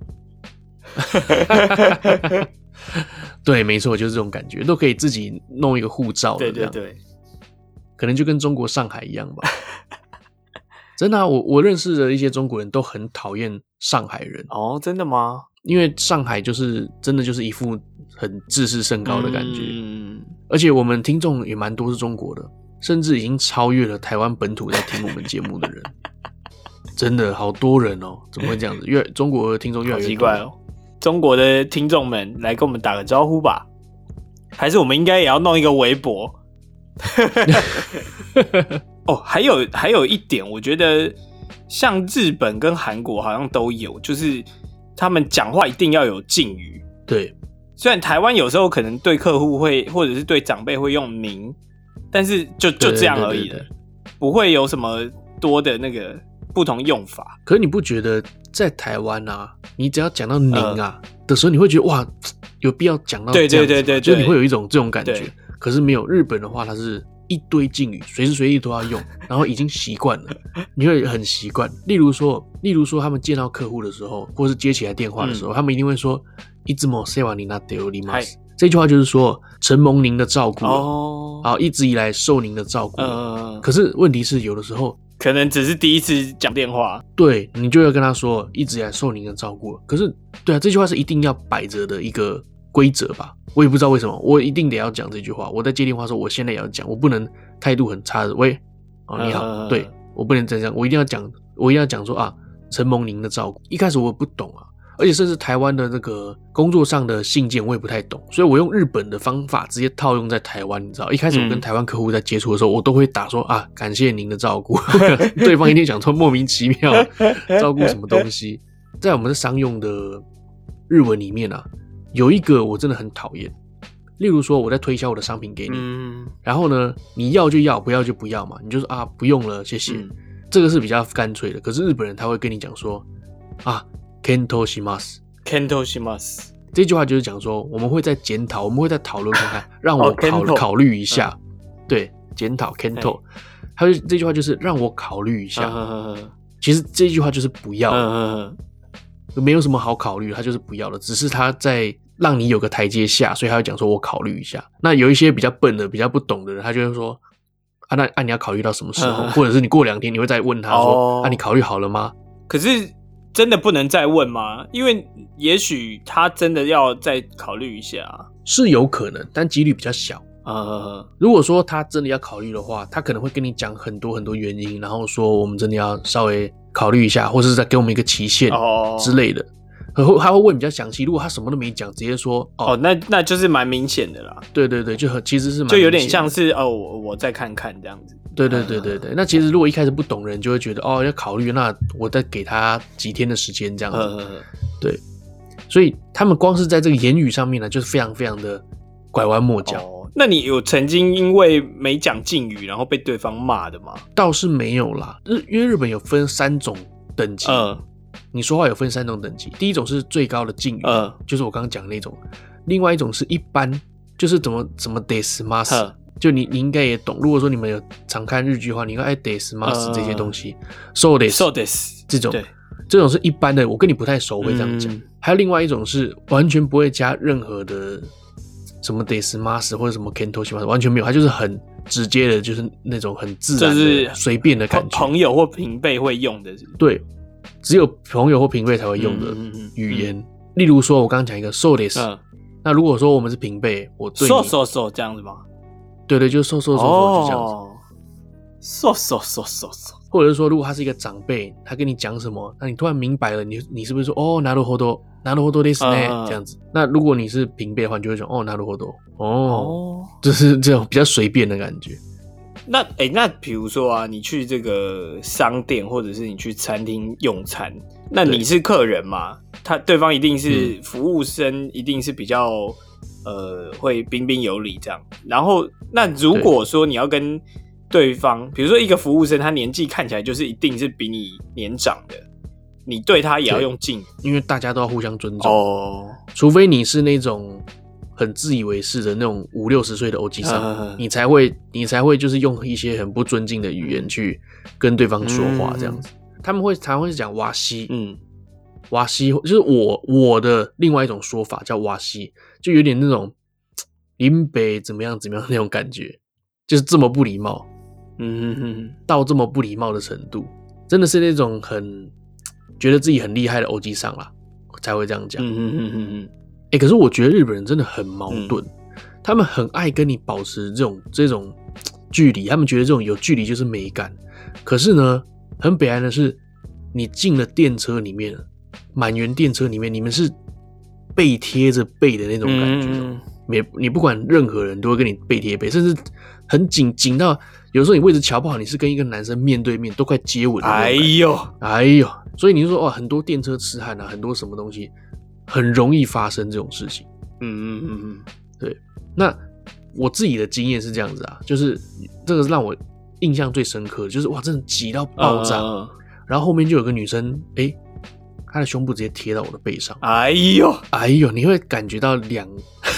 对，没错，就是这种感觉，都可以自己弄一个护照的，对对对，可能就跟中国上海一样吧。真的、啊，我我认识的一些中国人都很讨厌上海人。 哦，真的吗？ 因为上海就是真的就是一副很自视甚高的感觉，嗯，而且我们听众也蛮多是中国的，甚至已经超越了台湾本土在听我们节目的人。真的好多人哦，怎么会这样子？越中国的听众越来越多，好奇怪哦。 中国的听众们来跟我们打个招呼吧，还是我们应该也要弄一个微博？哦，还有还有一点，我觉得像日本跟韩国好像都有，就是他们讲话一定要有敬语。 对， 虽然台湾有时候可能对客户会或者是对长辈会用您，但是就就这样而已了，对对对对，不会有什么多的那个不同用法。 可是你不觉得在台湾啊，你只要讲到您啊、呃、的时候，你会觉得哇，有必要讲到这样子吗？对对对对，就是你会有一种这种感觉。可是没有，日本的话，它是一堆敬语，随时随地都要用，然后已经习惯了，你会很习惯。例如说，例如说他们见到客户的时候，或是接起来电话的时候，嗯、他们一定会说“いつも世話になっております”。这句话就是说承蒙您的照顾哦，好，一直以来受您的照顾。呃、可是问题是，有的时候可能只是第一次讲电话， 对你就要跟他说一直以来受您的照顾。可是，对啊，这句话是一定要摆着的一个规则吧？我也不知道为什么，我一定得要讲这句话。我在接电话的时候，我现在也要讲，我不能态度很差的。喂，哦，你好，呃、对我不能这样，我一定要讲，我一定要讲说啊，承蒙您的照顾。一开始我不懂啊，而且甚至台湾的那个工作上的信件我也不太懂，所以我用日本的方法直接套用在台湾。你知道，一开始我跟台湾客户在接触的时候，嗯、我都会打说啊，感谢您的照顾。对方一定讲说莫名其妙照顾什么东西。在我们的商用的日文里面啊。有一个我真的很讨厌，例如说我在推销我的商品给你，嗯、然后呢你要就要，不要就不要嘛，你就说啊不用了谢谢，嗯、这个是比较干脆的。可是日本人他会跟你讲说啊 Kento shimasu Kento shimasu 这句话就是讲说我们会再检讨，我们会再讨论看看，让我考、oh, 考虑一下，嗯、对，检讨 Kento， 他就这句话就是让我考虑一下，嗯、其实这句话就是不要了。嗯没有什么好考虑，他就是不要了。只是他在让你有个台阶下，所以他会讲说我考虑一下。那有一些比较笨的比较不懂的人，他就会说啊那啊你要考虑到什么时候，或者是你过两天你会再问他说、哦、啊你考虑好了吗？ 可是真的不能再问吗？因为也许他真的要再考虑一下。 是有可能，但几率比较小。 呃， 如果说他真的要考虑的话，他可能会跟你讲很多很多原因，然后说我们真的要稍微考虑一下，或者是再给我们一个期限之类的。哦、他会问比较详细。如果他什么都没讲，直接说哦， 哦那那就是蛮明显的啦。 对对对，就很其实是蛮明显的， 就有点像是哦，我我再看看这样子。 对对对对对，那其实如果一开始不懂人，就会觉得哦要考虑，那我再给他几天的时间这样子。呵呵呵对，所以他们光是在这个言语上面呢，就是非常非常的拐弯抹角。 哦那你有曾经因为没讲敬语然后被对方骂的吗？ 倒是没有啦，日因为日本有分三种等级，嗯，你说话有分三种等级，第一种是最高的敬语，嗯，就是我刚刚讲的那种，另外一种是一般，就是怎么怎么 desu mas，就你你应该也懂，如果说你们有常看日剧的话，你应该爱 desu mas 这些东西 ，so desu so desu 这种，这种是一般的，我跟你不太熟会这样讲，嗯，还有另外一种是完全不会加任何的。什么 desu mas 或者什么 kento shimasu 完全没有，它就是很直接的，就是那种很自然的、随便的感觉。 朋友或平辈会用的是不是？ 对，只有朋友或平辈才会用的语言。嗯嗯嗯、例如说，我刚刚讲一个 so desu，、嗯、那如果说我们是平辈，我对你 so so so 这样子吗？ 对对，就 so so so so 就这样子。 so so so so so， 或者是说，如果他是一个长辈，他跟你讲什么，那你突然明白了，你你是不是说哦，なるほど？なるほどですね、嗯、这样子。那如果你是平辈的话，你就会说哦，なるほど哦，哦，就是这种比较随便的感觉。 那哎、欸，那比如说啊，你去这个商店或者是你去餐厅用餐，那你是客人嘛？他对方一定是服务生，一定是比较呃会彬彬有礼这样。然后那如果说你要跟对方，比如说一个服务生，他年纪看起来就是一定是比你年长的。你对他也要用敬语， 因为大家都要互相尊重哦。除非你是那种很自以为是的那种五六十岁的欧吉桑、啊，你才会你才会就是用一些很不尊敬的语言去跟对方说话这样子。嗯、他们会常会讲瓦西，嗯，瓦西就是我我的另外一种说法叫瓦西，就有点那种林北怎么样怎么样那种感觉，就是这么不礼貌，嗯哼哼，到这么不礼貌的程度，真的是那种很。觉得自己很厉害的欧吉桑啦，才会这样讲。嗯嗯嗯嗯嗯。哎，可是我觉得日本人真的很矛盾，嗯、他们很爱跟你保持这种这种距离，他们觉得这种有距离就是美感。可是呢，很北哀的是，你进了电车里面，满员电车里面，你们是背贴着背的那种感觉。嗯、你你不管任何人都会跟你背贴背，甚至很紧紧到有时候你位置瞧不好，你是跟一个男生面对面，都快接吻的。哎呦，哎呦。所以你就说哇，很多电车痴汉啊，很多什么东西很容易发生这种事情。嗯嗯嗯嗯，对。那我自己的经验是这样子啊，就是这个让我印象最深刻的，就是哇，真的挤到爆炸，呃、然后后面就有个女生，哎、欸，她的胸部直接贴到我的背上。哎呦，哎呦，你会感觉到两，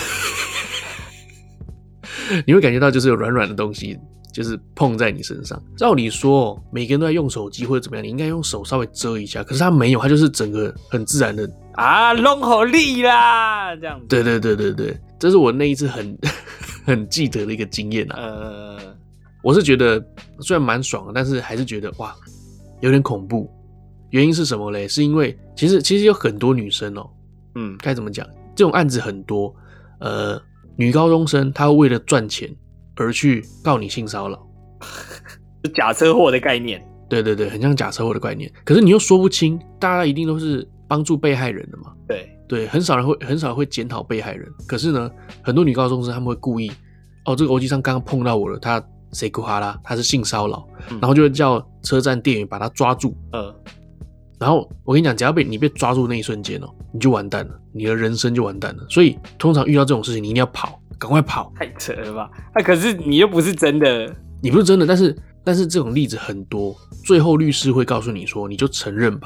你会感觉到就是有软软的东西。就是碰在你身上。照理说，每个人都在用手机或者怎么样，你应该用手稍微遮一下。可是他没有，他就是整个很自然的啊，弄好力啦，这样子。 对对对对对，这是我那一次很很记得的一个经验啊。呃，我是觉得虽然蛮爽的，但是还是觉得哇，有点恐怖。原因是什么嘞？是因为其实其实有很多女生哦、喔，嗯，该怎么讲？这种案子很多，呃，女高中生她会为了赚钱。而去告你性骚扰， 假车祸的概念。 对对对，很像假车祸的概念。可是你又说不清，大家一定都是帮助被害人的嘛。 对对，很少人会很少人会检讨被害人。可是呢，很多女高中生他们会故意，哦，这个欧吉桑刚刚碰到我了，他谁库哈拉，他是性骚扰，嗯、然后就会叫车站店员把他抓住。嗯，然后我跟你讲，只要被你被抓住那一瞬间哦，你就完蛋了，你的人生就完蛋了。所以通常遇到这种事情，你一定要跑。赶快跑！ 太扯了吧？啊，可是你又不是真的， 你不是真的，但是但是这种例子很多，最后律师会告诉你说，你就承认吧，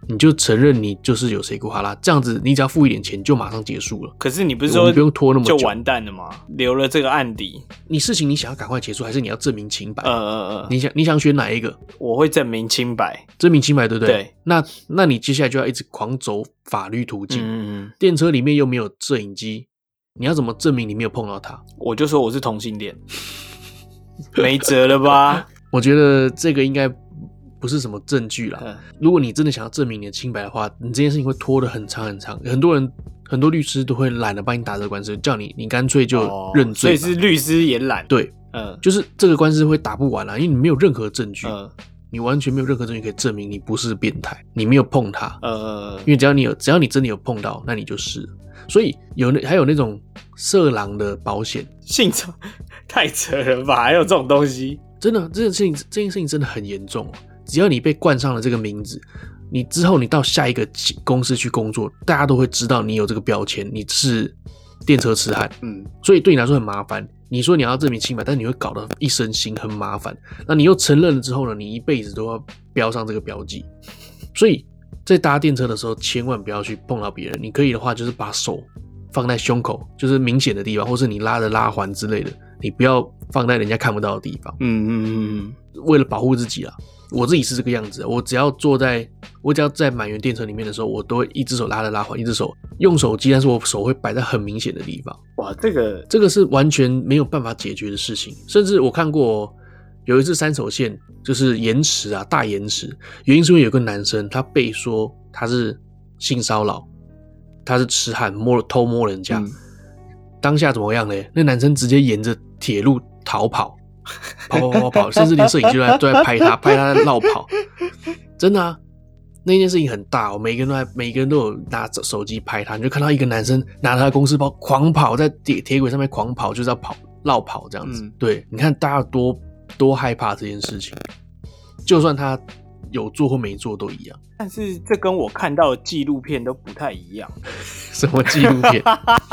你就承认你就是有谁库哈拉，这样子你只要付一点钱就马上结束了。 可是你不是说不用拖那么久就完蛋了吗？留了这个案底， 你事情你想要赶快结束，还是你要证明清白？ 呃呃呃， 你想你想选哪一个？ 我会证明清白， 证明清白，对不对？ 对。 那那你接下来就要一直狂走法律途径。 嗯嗯， 电车里面又没有摄影机，你要怎么证明你没有碰到他？ 我就说我是同性恋，没辙了吧？ 我觉得这个应该不是什么证据啦。 嗯如果你真的想要证明你的清白的话，你这件事情会拖得很长很长。很多人很多律师都会懒得帮你打这个官司，叫你你干脆就认罪、 哦。所以是律师也懒。 对， 嗯， 就是这个官司会打不完啦，因为你没有任何证据。 嗯， 你完全没有任何证据可以证明你不是变态，你没有碰他。 呃， 因为只要你有，只要你真的有碰到，那你就是了。所以有那还有那种色狼的保险， 性丑太扯了吧？还有这种东西？ 真的，这件事情这件事情真的很严重哦。只要你被冠上了这个名字，你之后你到下一个公司去工作，大家都会知道你有这个标签，你是电车痴汉。 嗯， 所以对你来说很麻烦。你说你要证明清白，但你会搞得一身腥，很麻烦。那你又承认了之后呢？你一辈子都要标上这个标记。所以在搭电车的时候，千万不要去碰到别人。你可以的话，就是把手放在胸口，就是明显的地方，或是你拉着拉环之类的，你不要放在人家看不到的地方。 嗯嗯嗯， 为了保护自己啦。我自己是这个样子，我只要坐在，我只要在满员电车里面的时候，我都会一只手拉着拉环，一只手用手机，但是我手会摆在很明显的地方。 哇，这个这个是完全没有办法解决的事情。甚至我看过有一次三手线就是延迟啊，大延迟，原因是因为有个男生他被说他是性骚扰，他是痴汉，摸偷摸人家。嗯、当下怎么样嘞？那男生直接沿着铁路逃跑。跑跑跑跑，甚至连摄影机都在都在拍他，拍他在绕跑，真的啊！那件事情很大哦，每个人都在，每个人都有拿手机拍他，你就看到一个男生拿他的公司包狂跑，在铁铁轨上面狂跑，就是要跑绕跑这样子。嗯、对，你看大家多多害怕这件事情，就算他有做或没做都一样。 但是这跟我看到的纪录片都不太一样。 什么纪录片？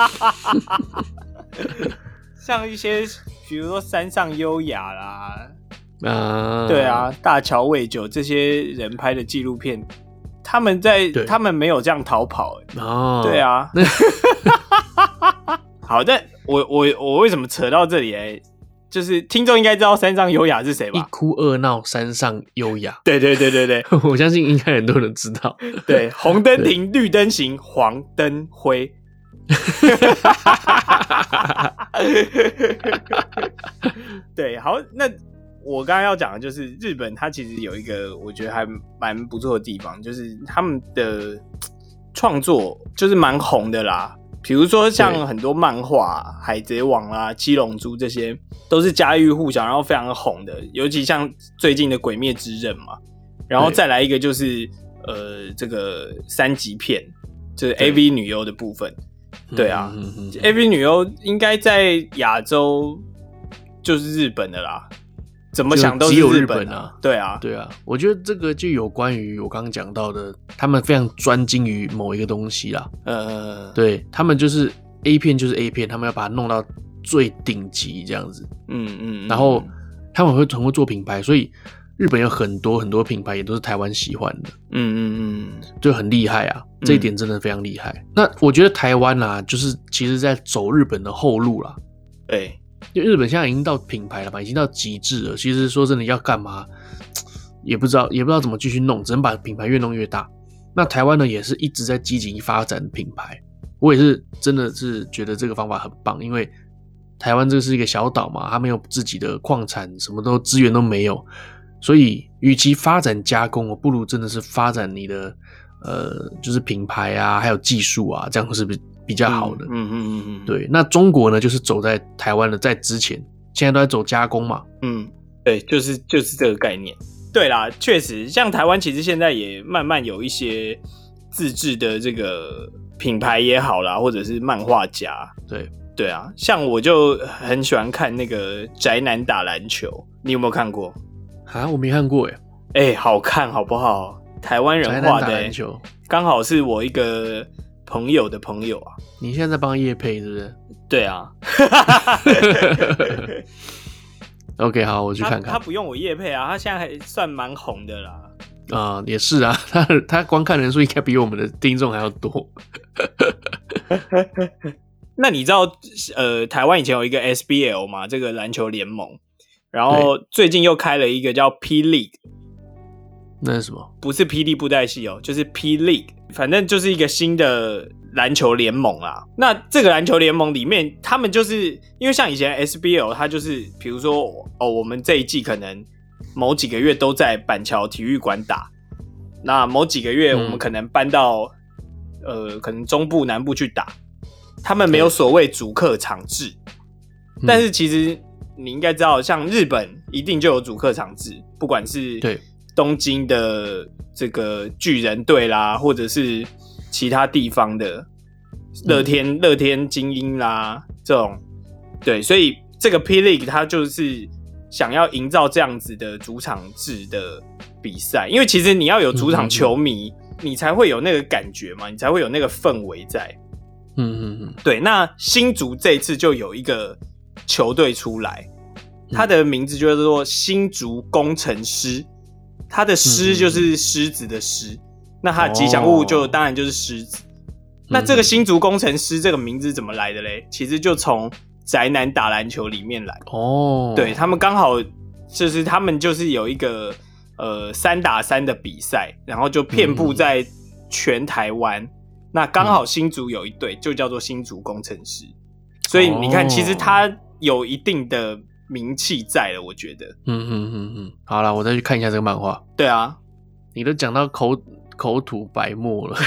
像一些比如说山上优雅啦， 啊， 对啊，大桥未久这些人拍的纪录片，他们在他们没有这样逃跑、欸， 哦， 对啊。好，但我我我为什么扯到这里、欸？就是听众应该知道山上优雅是谁吧？ 一哭二闹山上优雅， 对对对对对， 我相信应该很多人知道。 对，红灯停，绿灯行，黄灯灰。对，好，那我刚刚要讲的就是日本，它其实有一个我觉得还蛮不错的地方，就是他们的创作就是蛮红的啦。比如说像很多漫画，海贼王啦、七龙珠这些都是家喻户晓，然后非常红的。尤其像最近的《鬼灭之刃》嘛，然后再来一个就是呃这个三级片，就是 A V 女优的部分。对啊、嗯嗯嗯、A V 女优应该在亚洲就是日本的啦，怎么想都是日本啊。对啊， 对啊，我觉得这个就有关于我刚刚讲到的，他们非常专精于某一个东西啦。呃，对他们就是 A 片就是 A 片，他们要把它弄到最顶级这样子。嗯嗯，然后他们会很会做品牌，所以日本有很多很多品牌也都是台湾喜欢的。嗯嗯嗯，就很厉害啊，这一点真的非常厉害。嗯、那我觉得台湾啦、啊，就是其实在走日本的后路啦。 对。 因为日本现在已经到品牌了嘛，已经到极致了。其实说真的，要干嘛也不知道，也不知道怎么继续弄，只能把品牌越弄越大。那台湾呢，也是一直在积极发展品牌。我也是真的是觉得这个方法很棒，因为台湾这是一个小岛嘛，它没有自己的矿产，什么都资源都没有，所以与其发展加工，我不如真的是发展你的呃，就是品牌啊，还有技术啊，这样是不是比较好的？嗯嗯嗯嗯，对。那中国呢，就是走在台湾的在之前，现在都在走加工嘛。 嗯，对，就是就是这个概念。对啦，确实，像台湾其实现在也慢慢有一些自制的这个品牌也好啦，或者是漫画家。 对对啊，像我就很喜欢看那个宅男打篮球，你有没有看过？ 啊，我没看过耶。 哎、欸，好看好不好？台湾人画的、欸，刚好是我一个朋友的朋友啊。 你现在在帮业配是不是？ 对啊。 OK， 好，我去看看。 他, 他不用我业配啊，他现在还算蛮红的啦。 啊、呃，也是啊，他他观看人数应该比我们的听众还要多。 那你知道呃，台湾以前有一个 S B L 嘛，这个篮球联盟，然后最近又开了一个叫 P League。 那是什么？ 不是霹雳布袋戏哦，就是 P League， 反正就是一个新的篮球联盟啦。那这个篮球联盟里面，他们就是因为像以前 S B L， 它就是比如说哦，我们这一季可能某几个月都在板桥体育馆打，那某几个月我们可能搬到、嗯、呃，可能中部南部去打，他们没有所谓主客场制，但是其实你应该知道，像日本一定就有主客场制，不管是对。 东京的这个巨人队啦，或者是其他地方的乐天乐、嗯、天精英啦，这种对，所以这个 P League 它就是想要营造这样子的主场制的比赛，因为其实你要有主场球迷，嗯嗯嗯你才会有那个感觉嘛，你才会有那个氛围在。 嗯嗯嗯， 对。那新竹这一次就有一个球队出来，它的名字就叫做新竹工程师。它的狮就是狮子的狮、嗯，那它的吉祥物就当然就是狮子、哦。那这个新竹工程师这个名字怎么来的嘞？其实就从宅男打篮球里面来。哦，对，他们刚好就是他们就是有一个呃三打三的比赛，然后就遍布在全台湾。嗯、那刚好新竹有一队就叫做新竹工程师，所以你看，其实它有一定的名气在了，我觉得。 嗯嗯嗯嗯，好啦，我再去看一下这个漫画。 对啊， 你都讲到口口吐白沫了。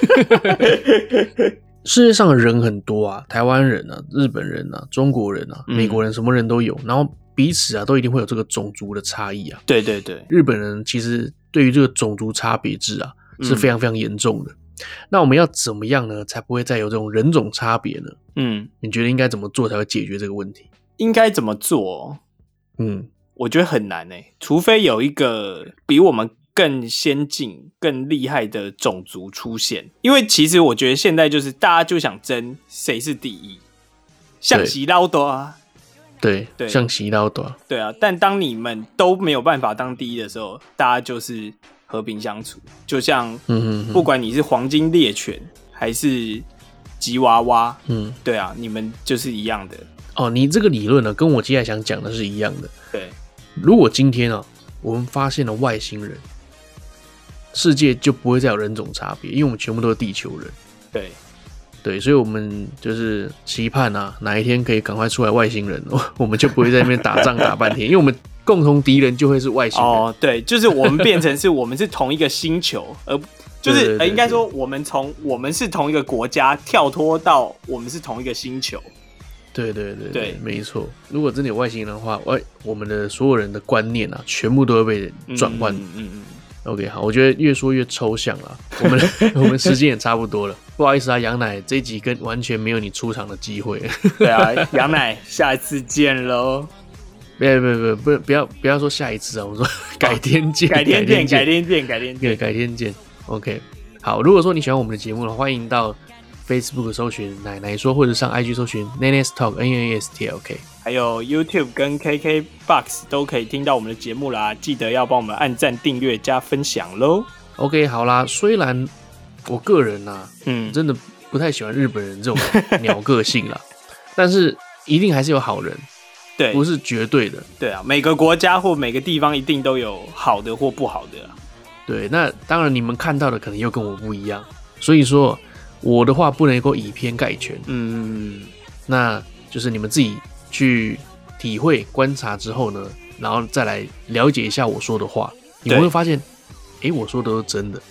世界上的人很多啊，台湾人啊、日本人啊、中国人啊、美国人，什么人都有。嗯、然后彼此啊，都一定会有这个种族的差异啊。 对对对， 日本人其实对于这个种族差别制啊，是非常非常严重的。嗯、那我们要怎么样呢，才不会再有这种人种差别呢？嗯，你觉得应该怎么做才会解决这个问题？ 应该怎么做？嗯，我觉得很难诶、欸，除非有一个比我们更先进、更厉害的种族出现。因为其实我觉得现在就是大家就想争谁是第一，像习老大啊， 对对，像习老大， 对啊。但当你们都没有办法当第一的时候，大家就是和平相处。就像，嗯，不管你是黄金猎犬还是吉娃娃，嗯，对啊，你们就是一样的。 哦，你这个理论呢，跟我接下来想讲的是一样的。 对， 如果今天啊，我们发现了外星人，世界就不会再有人种差别，因为我们全部都是地球人。 对， 对，所以我们就是期盼啊，哪一天可以赶快出来外星人，我们就不会在那边打仗打半天，因为我们共同敌人就会是外星人。 哦，对，就是我们变成是我们是同一个星球，而就是对对对对，呃，应该说我们从我们是同一个国家跳脱到我们是同一个星球。 对对 对, 对，没错。如果真的有外星人的话，我们的所有人的观念啊，全部都会被转换。嗯嗯嗯。OK， 好，我觉得越说越抽象了。我们我们时间也差不多了，不好意思啊，杨乃，这一集跟完全没有你出场的机会。 对啊，杨乃，下一次见喽。 别别别不不要不要说下一次啊，我说改天见， 改天见，改天见，改天见， 改天见。OK， 好，如果说你喜欢我们的节目呢，欢迎到Facebook 搜寻奶奶说，或者上 I G 搜寻 Nanas Talk N A S T L K， 还有 YouTube 跟 K K Box 都可以听到我们的节目啦，记得要帮我们按赞、订阅、加分享咯。 OK， 好啦，虽然我个人啊，嗯，真的不太喜欢日本人这种鸟个性啦，但是一定还是有好人， 对， 不是绝对的。 对啊，每个国家或每个地方一定都有好的或不好的啦。 对，那当然你们看到的可能又跟我不一样，所以说。我的话不能够以偏概全，嗯，那就是你们自己去体会、观察之后呢，然后再来了解一下我说的话，你们会发现，哎，我说的都是真的。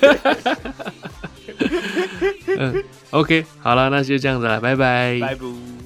嗯 ，OK， 好了，那就这样子了，拜拜， 拜拜。